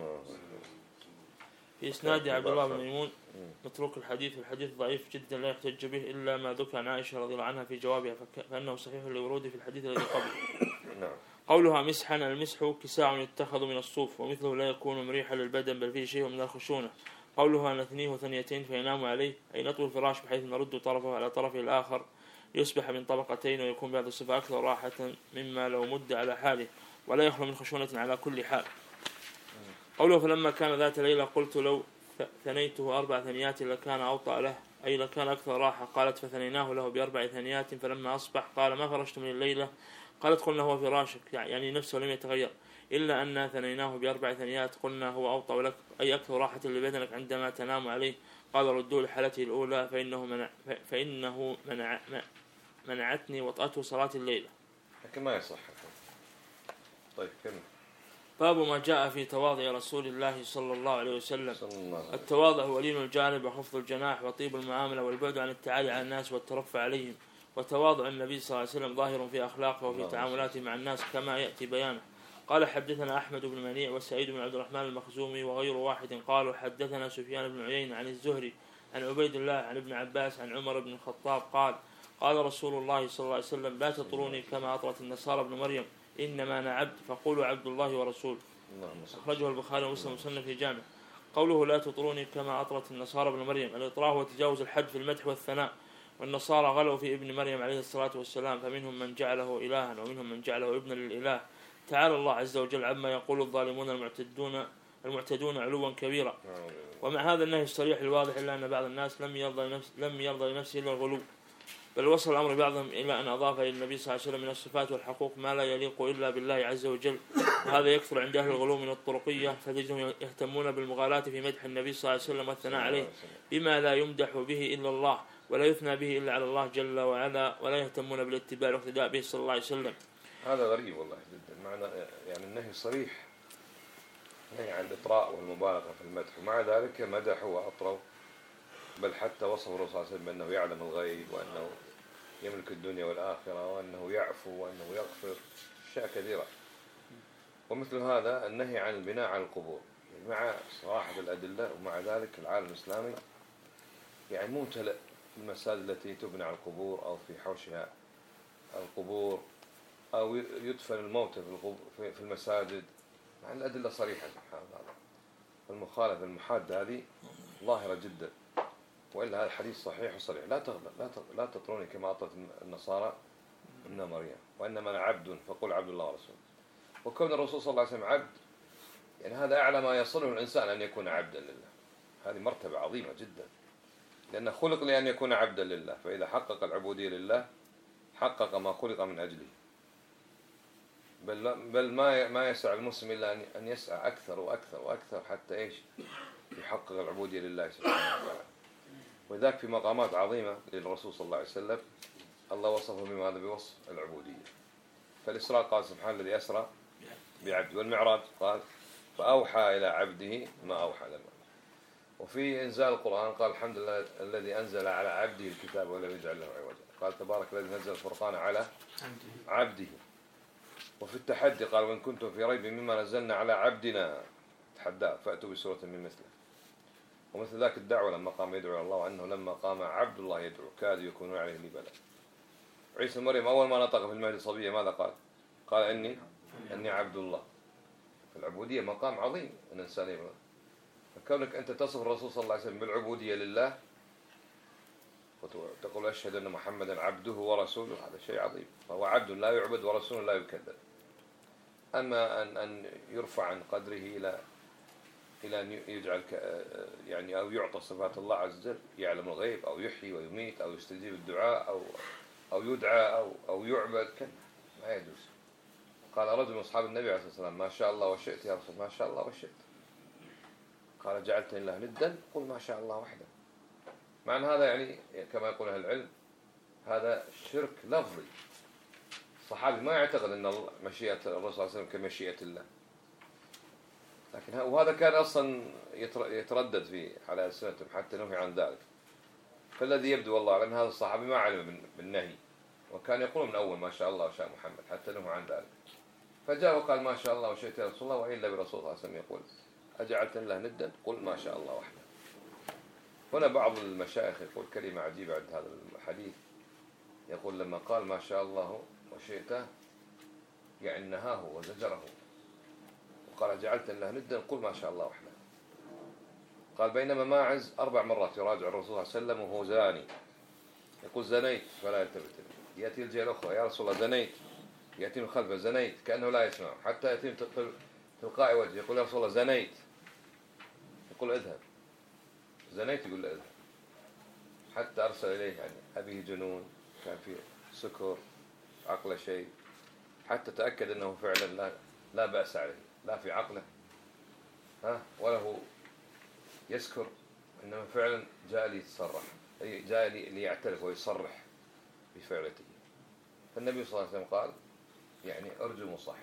في إسناد عبد الله بن ميمون متروك الحديث، والحديث ضعيف جدا لا يحتج به إلا ما ذكر عن عائشة رضي الله عنها في جوابها، فإنه صحيح لوروده في الحديث الذي قبله. قولها مسحا المسح كساع يتخذ من الصوف، ومثله لا يكون مريحا للبدن بل فيه شيء من الخشونة. قولها نثنيه ثنيتين فينام عليه أي نطوي الفراش بحيث نرد طرفه على طرفه الآخر يصبح من طبقتين، ويكون بهذه الصفة أكثر راحة مما لو مد على حاله، ولا يخلو من خشونة على كل حال. قوله فلما كان ذات ليلة قلت لو ثنيته أربع ثنيات لكان أوطأ له أي لكان أكثر راحة. قالت فثنيناه له بأربع ثنيات. فلما أصبح قال ما فرشت من الليلة؟ قالت قلنا هو فراشك يعني نفسه لم يتغير إلا أن ثنيناه بأربع ثنيات. قلنا هو أوطأ لك أي أكثر راحة لبدنك عندما تنام عليه. قال ردوا لحالته الأولى فإنه منع فإنه منع منعتني وطأته صلاة الليلة. لكن ما يصح. طيب كمل. باب ما جاء في تواضع رسول الله صلى الله عليه وسلم. التواضع هو لين الجانب وخفض الجناح وطيب المعاملة والبعد عن التعالي على الناس والترفع عليهم. وتواضع النبي صلى الله عليه وسلم ظاهر في أخلاقه وفي تعاملاته مع الناس كما يأتي بيانه. قال حدثنا أحمد بن منيع وسعيد بن عبد الرحمن المخزومي وغير واحد قالوا حدثنا سفيان بن عيينة عن الزهري عن عبيد الله عن ابن عباس عن عمر بن الخطاب قال قال رسول الله صلى الله عليه وسلم لا تطروني كما أطرت النصارى ابن مريم إنما أنا عبد فقولوا عبد الله ورسوله. أخرجه البخاري ومسلم وسلم في جامع. قوله لا تطروني كما أطرت النصارى ابن مريم، الإطراء هو تجاوز الحد في المدح والثناء، والنصارى غلوا في ابن مريم عليه الصلاة والسلام، فمنهم من جعله إلها ومنهم من جعله ابنا للإله. تعالى الله عز وجل عما يقول الظالمون المعتدون المعتدون علوا كبيرا. ومع هذا النهي الصريح الواضح إلا أن بعض الناس لم يرضى لنفسه, لم يرضى لنفسه إلا الغلو، بل وصل الأمر بعضهم إلى أن أضاف إلى النبي صلى الله عليه وسلم من الصفات والحقوق ما لا يليق إلا بالله عز وجل، وهذا يكثر عند أهل الغلو من الطرقية، فتجدهم يهتمون بالمغالاة في مدح النبي صلى الله عليه وسلم والثناء عليه بما لا يمدح به إلا الله ولا يثنى به إلا على الله جل وعلا، ولا يهتمون بالاتباع والاقتداء به صلى الله عليه وسلم. هذا غريب والله جدا، معنى يعني النهي صريح، نهي عن الإطراء والمبالغة في المدح، ومع ذلك مدحوا وأطروا، بل حتى وصف الرسول صلى الله عليه وسلم بأنه يعلم الغيب وأنه يملك الدنيا والآخرة وأنه يعفو وأنه يغفر، أشياء كثيرة. ومثل هذا النهي عن البناء على القبور مع صراحة الأدلة، ومع ذلك العالم الإسلامي يعني ممتلئ المساجد التي تبنى على القبور أو في حوشها القبور، أو يدفن الموتى في المساجد، مع الأدلة صريحة. سبحان الله، المخالفة المحادة هذه ظاهرة جدا، وإلا هذا الحديث صحيح وصريح. لا تغلط، لا لا تطروني كما أطرت النصارى ابن مريم، وإنما أنا عبد فقل عبد الله ورسوله. وكون الرسول صلى الله عليه وسلم عبد، يعني هذا أعلى ما يصله الإنسان أن يكون عبدا لله، هذه مرتبة عظيمة جدا، لأنه خلق لأن يكون عبدا لله، فإذا حقق العبودية لله حقق ما خلق من أجله. بل بل ما ما يسع المسلم إلا أن يسعى أكثر وأكثر وأكثر حتى إيش يحقق العبودية لله سبحانه وتعالى. وذاك في مقامات عظيمة للرسول صلى الله عليه وسلم الله وصفه بماذا؟ بوصف العبودية. فالإسراء قال سبحان الذي أسرى بعبده، والمعراج قال فأوحى إلى عبده ما أوحى لنا. وفي إنزال القرآن قال الحمد لله الذي أنزل على عبده الكتاب ولم يجعل له عوجا، قال تبارك الذي نزل الفرقان على عبده. وفي التحدي قال وإن كنتم في ريب مما نزلنا على عبدنا تحداه فأتوا بسورة من مثله. ومثل ذاك الدعوة لما قام يدعو الله، وأنه لما قام عبد الله يدعو كاد يكونون عليه لبلا. عيسى مريم أول ما نطق في المهد صبية ماذا قال؟ قال إني إني عبد الله. العبودية مقام عظيم الإنسان يبغى. فكونك أنت تصف الرسول صلى الله عليه وسلم بالعبودية لله وتقول أشهد أن محمدا عبده ورسوله، هذا شيء عظيم. فهو عبد لا يعبد ورسول لا يكذب. أما أن أن يرفع عن قدره إلى إلى أن يجعل يعني أو يعطى صفات الله عز وجل، يعلم الغيب أو يحيي ويميت أو يستجيب الدعاء أو أو يدعى أو أو يعبد، كذا ما يجوز. قال رجل من أصحاب النبي عليه الصلاة والسلام ما شاء الله وشئت يا رسول، ما شاء الله وشئت. قال جعلتني الله ندا، قل ما شاء الله وحده. معنى هذا يعني كما يقول أهل العلم هذا شرك لفظي. الصحابي ما يعتقد أن مشيئة الرسول صلى الله عليه وسلم كمشيئة الله، لكن وهذا كان أصلا يتردد فيه على ألسنتهم حتى نهي عن ذلك. فالذي يبدو والله أن هذا الصحابي ما علم بالنهي، وكان يقول من أول ما شاء الله وشاء محمد حتى نهي عن ذلك. فجاء وقال ما شاء الله وشئت يا رسول الله، وإلا برسول الله صلى الله عليه وسلم يقول أجعلتني له ندا، قل ما شاء الله وحده. هنا بعض المشايخ يقول كلمة عجيبة عند هذا الحديث، يقول لما قال ما شاء الله وشئته يعني نهاه وزجره، وقال جعلتني له ندا قل ما شاء الله وحده. قال بينما ماعز أربع مرات يراجع الرسول صلى الله عليه وسلم وهو زاني، يقول زنيت فلا يلتفت، يأتي الجهة الأخرى يا رسول الله زنيت، يأتي من خلفه زنيت كأنه لا يسمع، حتى يأتي تلقاء وجه يقول يا رسول الله زنيت، يقول اذهب، زنيت يقول له اذهب، حتى أرسل إليه يعني أبيه جنون، كان في سكر عقله شيء، حتى تأكد أنه فعلا لا, لا بأس عليه، لا في عقله ها وله يسكر، إنما فعلا جاء لي يتصرح، جاء لي ليعترف ويصرح بفعلته. فالنبي صلى الله عليه وسلم قال يعني أرجو صاحبك.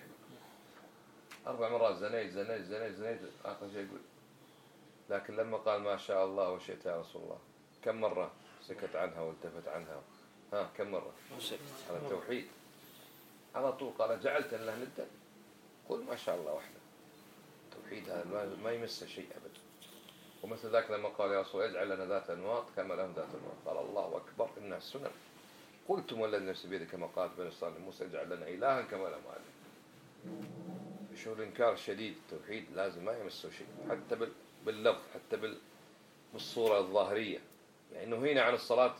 أربع مرات زنيت زنيت زنيت زنيت آخر شيء يقول. لكن لما قال ما شاء الله وشئت يا رسول الله كم مرة سكت عنها والتفت عنها؟ ها كم مرة؟ على التوحيد على طول قال جعلت له ندا قل ما شاء الله وحده. التوحيد هذا ما يمس شيء أبدا. ومثل ذاك لما قال يا رسول اجعل لنا ذات أنواط كما لهم ذات أنواط، قال الله أكبر إنها السنن قلتم والذي نفسي بيده كما قال بني إسرائيل موسى اجعل لنا إلها كما لهم آله. شو الإنكار الشديد. التوحيد لازم ما يمسه شيء، حتى باللفظ، حتى بالصورة الظاهرية. يعني نهينا عن الصلاة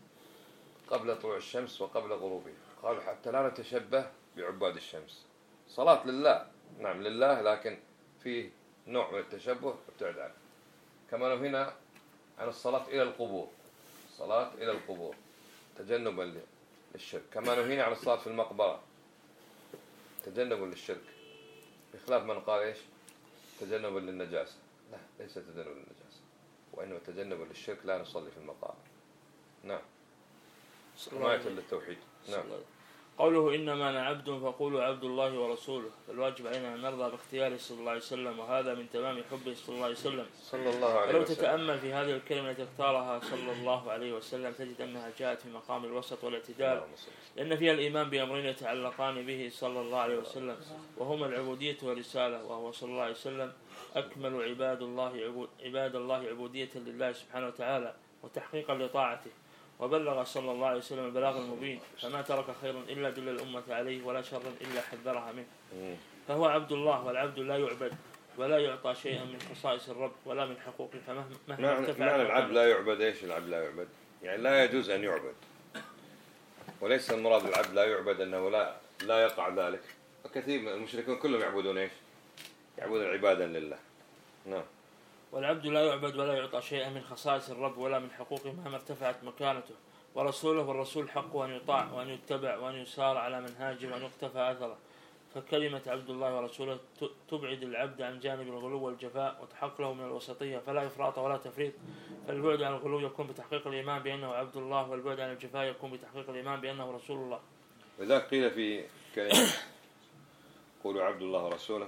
قبل طلوع الشمس وقبل غروبها، قالوا حتى لا نتشبه بعباد الشمس. صلاة لله، نعم لله، لكن فيه نوع من التشبه ابتعد عنه. كما نهينا عن الصلاة إلى القبور، الصلاة إلى القبور تجنبا للشرك. كما نهينا عن الصلاة في المقبرة تجنبا للشرك، بخلاف من قال إيش تجنبا للنجاسة. لا، ليس تجنبا للنجاسة، وإنما تجنبا للشرك، لا نصلي في المقابر. نعم، حماية للتوحيد. نعم. قوله إنما أنا عبد فقولوا عبد الله ورسوله، فالواجب علينا أن نرضى باختياره صلى الله عليه وسلم، وهذا من تمام حبه صلى الله عليه وسلم. صلى الله عليه ولو وسلم. تتأمل في هذه الكلمة التي اختارها صلى الله عليه وسلم تجد أنها جاءت في مقام الوسط والاعتدال، لأن فيها الإيمان بأمرين يتعلقان به صلى الله عليه وسلم، وهما العبودية والرسالة، وهو صلى الله عليه وسلم أكمل عباد الله عباد الله عبودية لله سبحانه وتعالى وتحقيقا لطاعته، وبلغ صلى الله عليه وسلم البلاغ المبين، فما ترك خيرا إلا دل الأمة عليه، ولا شرا إلا حذرها منه. فهو عبد الله، والعبد لا يعبد ولا يعطى شيئا من خصائص الرب ولا من حقوقه، فمهما ارتفع. معنى العبد لا يعبد ايش؟ العبد لا يعبد يعني لا يجوز أن يعبد، وليس المراد العبد لا يعبد أنه لا لا يقع ذلك. وكثير من المشركين كلهم يعبدون ايش؟ يعبدون عبادا لله. نعم. والعبد لا يعبد ولا يعطى شيئا من خصائص الرب ولا من حقوقه مهما ارتفعت مكانته. ورسوله، والرسول حقه أن يطاع وأن يتبع وأن يسار على منهاجه وأن يقتفى أثره. فكلمة عبد الله ورسوله تبعد العبد عن جانب الغلو والجفاء، وتحق له من الوسطية فلا إفراط ولا تفريط. فالبعد عن الغلو يكون بتحقيق الإيمان بأنه عبد الله، والبعد عن الجفاء يكون بتحقيق الإيمان بأنه رسول الله. وذلك قيل في كلمة قولوا عبد الله ورسوله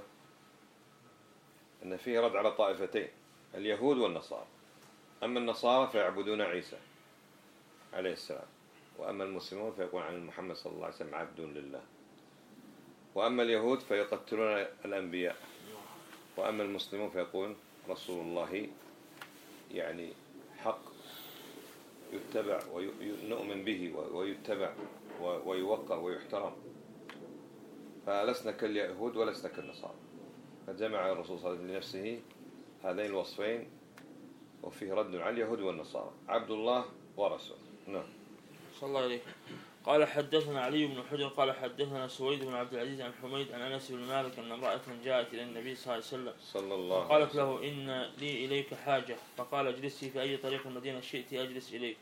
أن فيه رد على طائفتين، اليهود والنصارى. أما النصارى فيعبدون عيسى عليه السلام، وأما المسلمون فيقول عن محمد صلى الله عليه وسلم عبد لله. وأما اليهود فيقتلون الأنبياء، وأما المسلمون فيقول رسول الله، يعني حق يتبع ونؤمن به ويتبع ويوقر ويحترم. فلسنا كاليهود ولسنا كالنصارى، فجمع الرسول صلى الله عليه وسلم لنفسه هذين الوصفين، وفيه رد على اليهود والنصارى، عبد الله ورسول. نعم. صلى الله عليه. قال حدثنا علي بن حجر قال حدثنا سويد بن عبد العزيز عن حميد عن أنس بن مالك أن امرأة جاءت إلى النبي صلى الله عليه وسلم صلى الله عليه وسلم قالت له إن لي إليك حاجة، فقال اجلسي في أي طريق المدينة شئت أجلس إليك.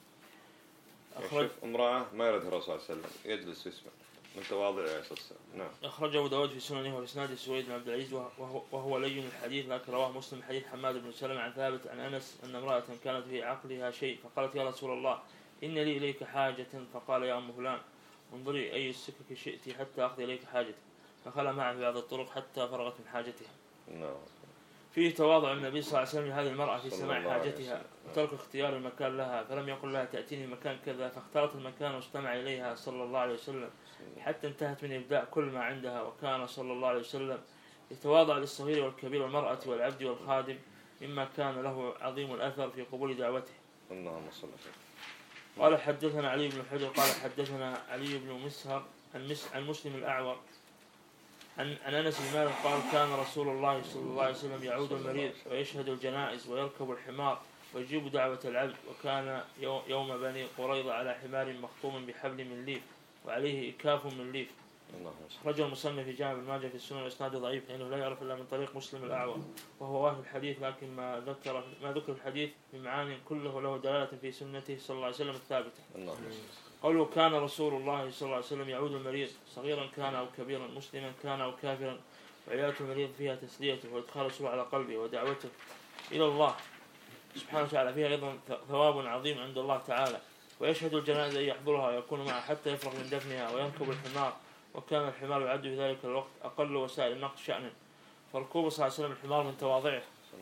أخرج امرأة ما يرد الرسول صلى الله عليه وسلم يجلس اسمه من تواضع عليه الصلاة والسلام. نعم. أخرجه أبو داود في سننه وإسناد سويد بن عبد العزيز وهو, وهو لين الحديث، لكن رواه مسلم حديث حماد بن سلمة عن ثابت عن أنس أن امرأة كانت في عقلها شيء، فقالت يا رسول الله إن لي إليك حاجة، فقال يا أم فلان انظري أي السكك شئت حتى أخذ إليك حاجتك، فخلى معه في بعض الطرق حتى فرغت من حاجتها. نعم. فيه تواضع النبي صلى الله عليه وسلم لهذه المرأة في سماع حاجتها وترك اختيار المكان لها، فلم يقل لها تأتيني مكان كذا، فاختارت المكان واستمع إليها صلى الله عليه وسلم حتى انتهت من إبداء كل ما عندها. وكان صلى الله عليه وسلم يتواضع للصغير والكبير والمرأة والعبد والخادم، مما كان له عظيم الأثر في قبول دعوته. اللهم صل وسلم. قال حدثنا علي بن حجر قال حدثنا علي بن مسهر عن مسلم الأعور عن أنس بن مالك قال كان رسول الله صلى الله عليه وسلم يعود المريض ويشهد الجنائز ويركب الحمار ويجيب دعوة العبد. وكان يوم بني قريظة على حمار مخطوم بحبل من ليف وعليه إكاف من ليف. رجل المصنف في جامع ابن ماجه في السنن وإسناد ضعيف لأنه لا يعرف إلا من طريق مسلم الأعور، وهو واهي الحديث، لكن ما ذكر ما ذكر الحديث بمعاني كله له دلالة في سنته صلى الله عليه وسلم الثابتة. قوله كان رسول الله صلى الله عليه وسلم يعود المريض صغيرا كان أو كبيرا، مسلما كان أو كافرا، وعيادة المريض فيها تسليته وإدخال السرور على قلبه ودعوته إلى الله سبحانه وتعالى، فيها أيضا ثواب عظيم عند الله تعالى. ويشهد الجنائز أن يحضرها ويكون معها حتى يفرغ من دفنها، ويركب الحمار، وكان الحمار يعد في ذلك الوقت أقل وسائل النقد شأنا، فركوب صلى الله عليه وسلم الحمار من تواضعه.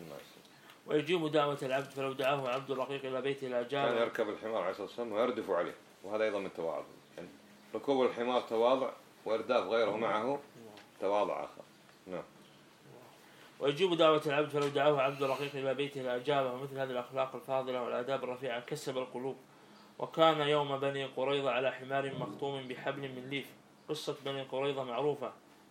ويجيب دعوة العبد، فلو دعاه عبد الرقيق إلى بيته لأجابه. كان يركب الحمار عليه الصلاة والسلام ويردف عليه، وهذا أيضا من تواضع. يعني ركوب الحمار تواضع، وإرداف غيره معه تواضع آخر. نعم. ويجيب دعوة العبد، فلو دعاه عبد الرقيق إلى بيته لأجابه. ومثل هذه الأخلاق الفاضلة والآداب الرفيعة كسب القلوب. وكان يوم بني قريظة على حمار مخطوم بحبل من ليف. قصة بني قريظة معروفة،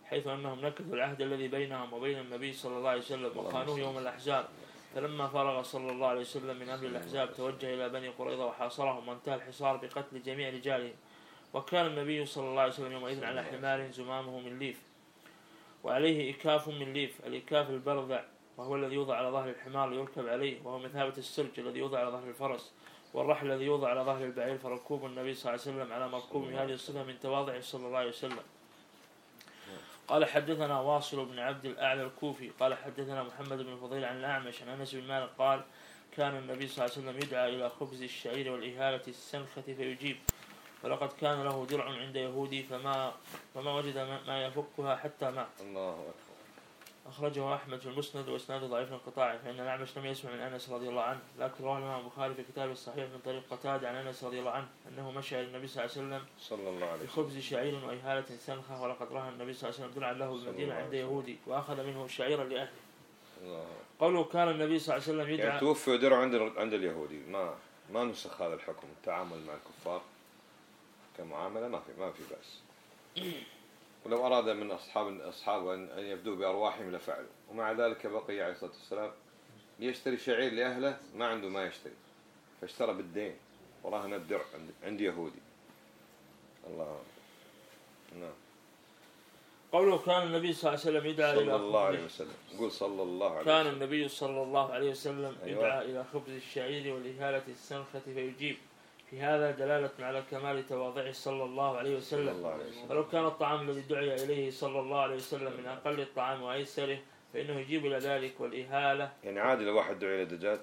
حيث أنهم نكثوا العهد الذي بينهم وبين النبي صلى الله عليه وسلم وخانوه يوم الأحزاب. فلما فرغ صلى الله عليه وسلم من أمر الأحزاب توجه إلى بني قريظة وحاصرهم، وانتهى الحصار بقتل جميع رجالهم. وكان النبي صلى الله عليه وسلم يومئذ على حمار زمامه من ليف وعليه إكاف من ليف. الإكاف البرذع، وهو الذي يوضع على ظهر الحمار ليركب عليه، وهو مثابة السرج الذي يوضع على ظهر الفرس، والرحل الذي يوضع على ظهر البعير. فركوب النبي صلى الله عليه وسلم على مركوب هذه الصفة من تواضعه صلى الله عليه وسلم. قال حدثنا واصل بن عبد الأعلى الكوفي قال حدثنا محمد بن فضيل عن الأعمش عن أنس بن مالك قال كان النبي صلى الله عليه وسلم يدعى إلى خبز الشعير والإهالة السنخة فيجيب، ولقد كان له درع عند يهودي فما فما وجد ما يفكها حتى مات. الله أكبر. أخرجه أحمد في المسند وإسناده ضعيف انقطاعي، فإن الأعمش لم يسمع من أنس رضي الله عنه، لكن رواه الإمام البخاري في كتابه الصحيح من طريق قتادة عن أنس رضي الله عنه أنه مشى إلى النبي صلى الله عليه وسلم صلى الله عليه وسلم بخبز شعير وإهالة سنخة، ولقد رأى النبي صلى الله عليه وسلم درعا له بالمدينة عند يهودي وأخذ منه شعيرا لأهله. الله. قوله كان النبي صلى الله عليه وسلم يدعى يعني توفي درع عند عند اليهودي، ما ما نسخ هذا الحكم، التعامل مع الكفار كمعاملة ما في ما في بأس. ولو أراد من أصحاب أصحابه أن يفدوا بأرواحهم لفعلوا، ومع ذلك بقي عليه الصلاة والسلام يشتري شعير لأهله ما عنده ما يشتري، فاشترى بالدين وراهن الدرع عند يهودي. الله. نعم. قوله كان النبي صلى الله عليه وسلم يدعى إلى صلى الله عليه وسلم. قول صلى الله عليه وسلم. كان النبي صلى الله عليه وسلم أيوة. يدعى إلى خبز الشعير والإهالة السنخة فيجيب، في هذا دلالة على كمال تواضعه صلى الله عليه وسلم. صلى الله عليه وسلم. ولو كان الطعام الذي دعي إليه صلى الله عليه وسلم من أقل الطعام وأيسره فإنه يجيب إلى ذلك. والإهالة يعني عادي لو واحد دعي إلى دجاج،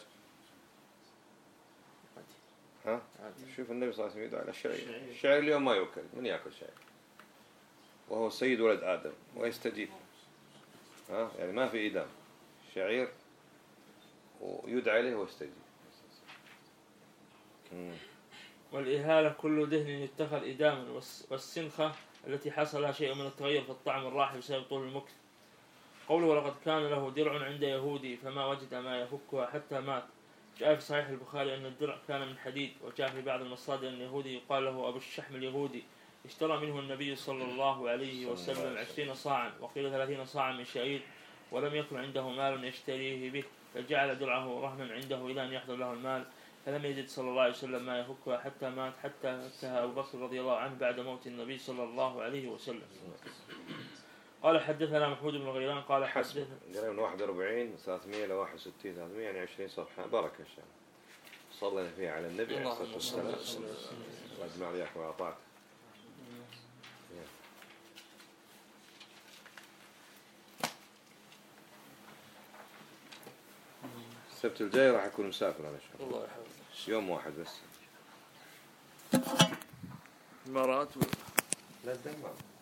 ها؟ شوف النبي صلى الله عليه وسلم يدعى على الشعير. الشعير اليوم ما يؤكل، من يأكل شعير؟ وهو سيد ولد آدم ويستجيب، ها؟ يعني ما في إدام، شعير ويدعى إليه ويستجيب. والإهالة كل دهن يتخذ إداما، والسنخة التي حصل لها شيء من التغير في الطعم الراحل بسبب طول المكث. قوله ولقد كان له درع عند يهودي فما وجد ما يفكها حتى مات. جاء في صحيح البخاري أن الدرع كان من حديد، وجاء في بعض المصادر أن اليهودي يقال له أبو الشحم اليهودي اشترى منه النبي صلى الله عليه وسلم عشرين صاعا وقيل ثلاثين صاعا من شعير، ولم يكن عنده مال يشتريه به، فجعل درعه رهنا عنده إلى أن يحضر له المال، فلم يجد صلى الله عليه وسلم ما يفكها حتى مات، حتى انتهى أبو بكر رضي الله عنه بعد موت النبي صلى الله عليه وسلم. قال حدثنا محمود بن غيلان قال حدثنا قريب من واحد وأربعين ثلاثمية إلى واحد وستين ثلاثمية يعني عشرين صفحة. بركة إن شاء الله صلينا فيها على النبي عليه الصلاة والسلام. الله يجمع لي إياكم وأعطاك. السبت الجاي راح أكون مسافر أنا إن شاء الله. الله يحفظك. يوم واحد بس. مرات لا الدمام.